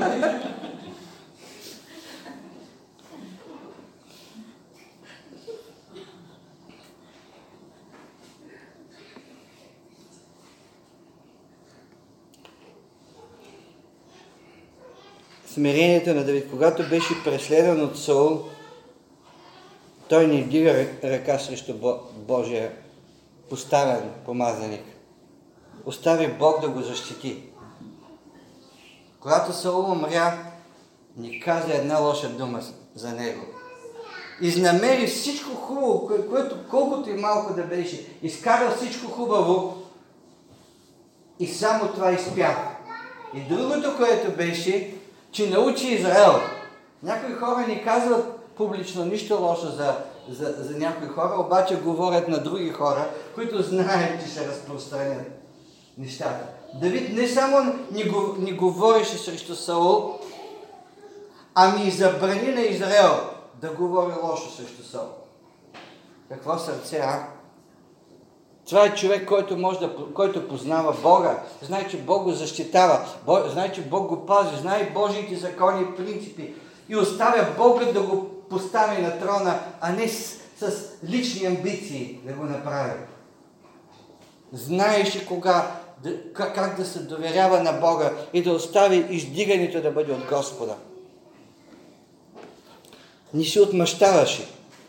Смирението на Давид. Когато беше преследван от Саул, той не вдига ръка срещу Божия поставен помазаник. Остави Бог да го защити. Когато Саул умря, не каза една лоша дума за него. Изнамери всичко хубаво, което колкото и малко да беше. Изкара всичко хубаво и само това изпя. И другото, което беше, че научи Израел. Някои хора не казват публично нищо лошо за някои хора, обаче говорят на други хора, които знаят, че се разпространят нещата. Давид не само не говореше срещу Саул, ами забрани на Израел да говори лошо срещу Саул. Какво сърце, а? Това е човек, който познава Бога, знае, че Бог го защитава, знае, че Бог го пази, знае Божиите закони и принципи и оставя Бога да го постави на трона, а не с лични амбиции да го направи. Знаеше как да се доверява на Бога и да остави издигането да бъде от Господа. Не се отмъщаваше.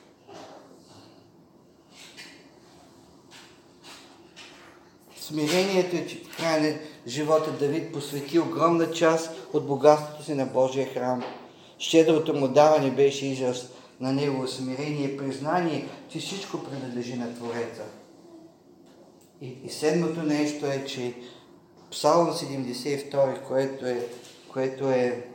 Смирението е, че в края на живота Давид посвети огромна част от богатството си на Божия храм. Щедрото му даване беше израз на негово смирение и признание, че всичко принадлежи на Твореца. И седмото нещо е, че Псалом 72, което е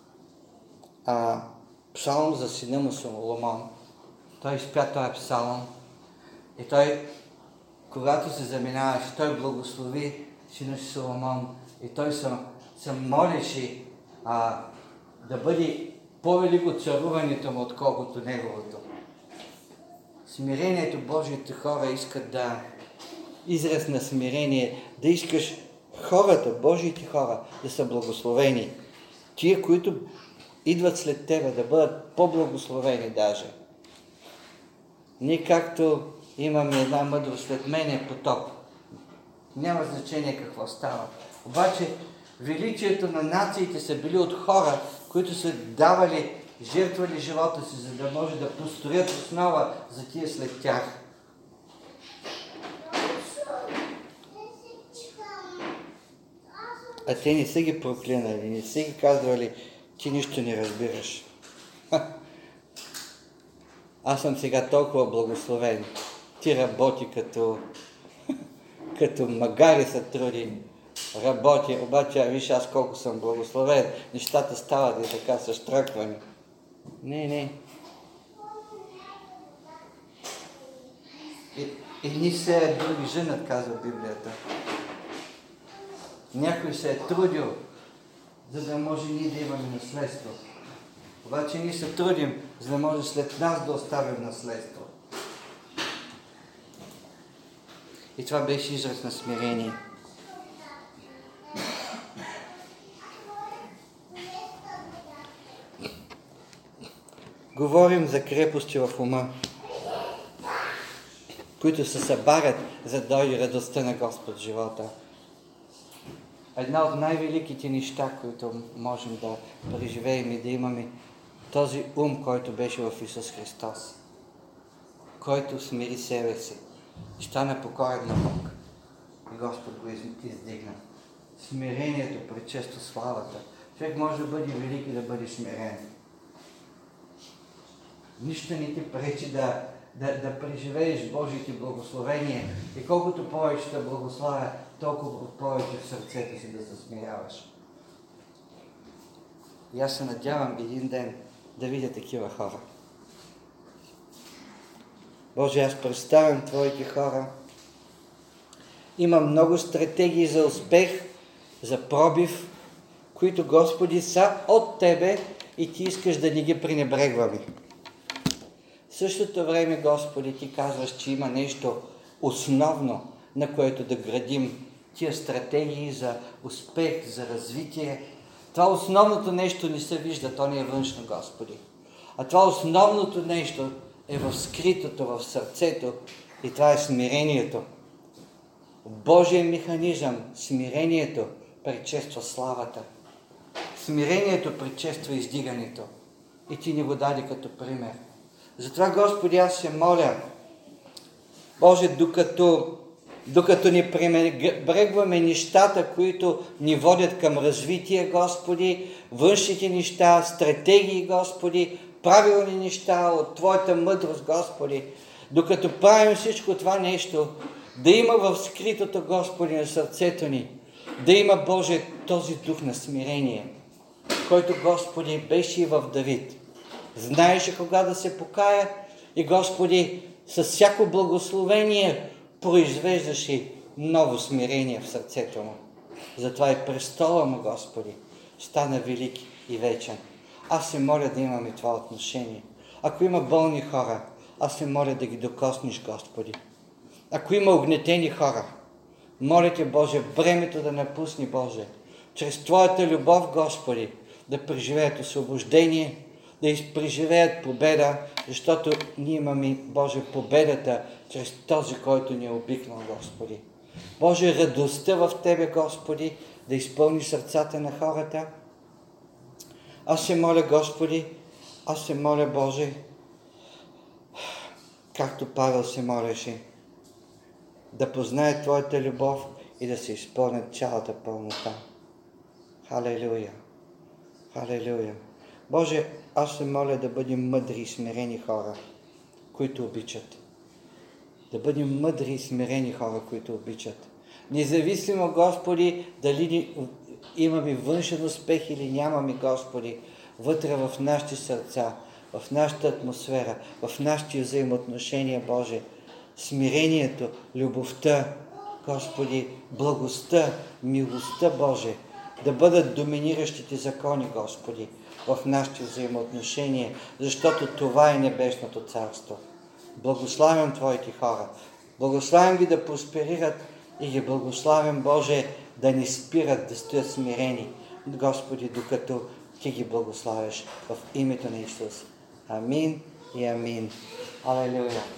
псалом за сина му Соломон. Той изпя този псалом и той, когато се заминаваше, той благослови сина си Соломон и той се молеше да бъде по-велико царуването му, отколкото неговото. Смирението, Божиите хора искат израз на смирение, да искаш хората, Божиите хора, да са благословени. Тия, които идват след тебе, да бъдат по-благословени даже. Не както имаме една мъдрост, след мен е потоп. Няма значение какво става. Обаче величието на нациите са били от хора, които са давали, жертвали живота си, за да може да построят основа за тия след тях. А те не са ги проклинали, не са ги казвали: ти нищо не разбираш. Аз съм сега толкова благословен. Ти работи като магари се труди. Работи, обаче виж аз колко съм благословен. Нещата стават и така са штръквани. Не. Едни се други женат, казва Библията. Някой се е трудил, за да може ние да имаме наследство. Обаче ние се трудим, за да може след нас да оставим наследство. И това беше израз на смирение. Говорим за крепости в ума, които се събарят, за да дойде радостта на Господ в живота. Една от най-великите неща, които можем да преживеем и да имаме, този ум, който беше в Исус Христос, който смири себе си и стана покорен на Бог. И Господ го издигна. Смирението предшества славата. Човек може да бъде велик и да бъде смирен. Нищо не ти пречи да преживееш Божиите благословения и колкото повече да благославя, толкова повече в сърцето си да се смиряваш. И аз се надявам един ден да видя такива хора. Боже, аз представям Твоите хора. Има много стратегии за успех, за пробив, които, Господи, са от Тебе и Ти искаш да ни ги пренебрегваме. същото време, Господи, Ти казваш, че има нещо основно, на което да градим тия стратегии за успех, за развитие. Това основното нещо не се вижда, то не е външно, Господи. А това основното нещо е в скритото, в сърцето, и това е смирението. Божия механизъм, смирението предшества славата. Смирението предшества издигането. И Ти ни го даде като пример. Затова, Господи, аз се моля, Боже, докато ни пренебрегваме нещата, които ни водят към развитие, Господи, външните неща, стратегии, Господи, правилни неща от Твоята мъдрост, Господи, докато правим всичко това нещо, да има в скритото, Господи, на сърцето ни, да има, Боже, този дух на смирение, който, Господи, беше и в Давид. Знаеше кога да се покая и, Господи, с всяко благословение произвеждаше ново смирение в сърцето му. Затова и престола му, Господи, стана велик и вечен. Аз се моля да имаме това отношение. Ако има болни хора, аз се моля да ги докоснеш, Господи. Ако има огнетени хора, моля Те, Боже, бремето да напусни, Боже, чрез Твоята любов, Господи, да преживеят освобождение, да преживеят победа, защото ние имаме, Боже, победата чрез този, който ни е обикнал, Господи. Боже, радостта в Тебе, Господи, да изпълни сърцата на хората. Аз се моля, Господи, аз се моля, Боже, както Павел се молеше, да познае Твоята любов и да се изпълнят цялата пълнота. Халелуя! Халелуя! Боже, аз се моля да бъдем мъдри и смирени хора, които обичат. Да бъдем мъдри и смирени хора, които обичат. Независимо, Господи, дали имаме външен успех или нямаме, Господи, вътре в нашите сърца, в нашата атмосфера, в нашите взаимоотношения, Боже, смирението, любовта, Господи, благостта, милостта, Боже, да бъдат доминиращите закони, Господи, в нашите взаимоотношения, защото това е небесното царство. Благославям Твоите хора. Благославям ги да просперират и ги благославям, Боже, да не спират, да стоят смирени, Господи, докато Ти ги благославяш в името на Исус. Амин и амин. Алелуя.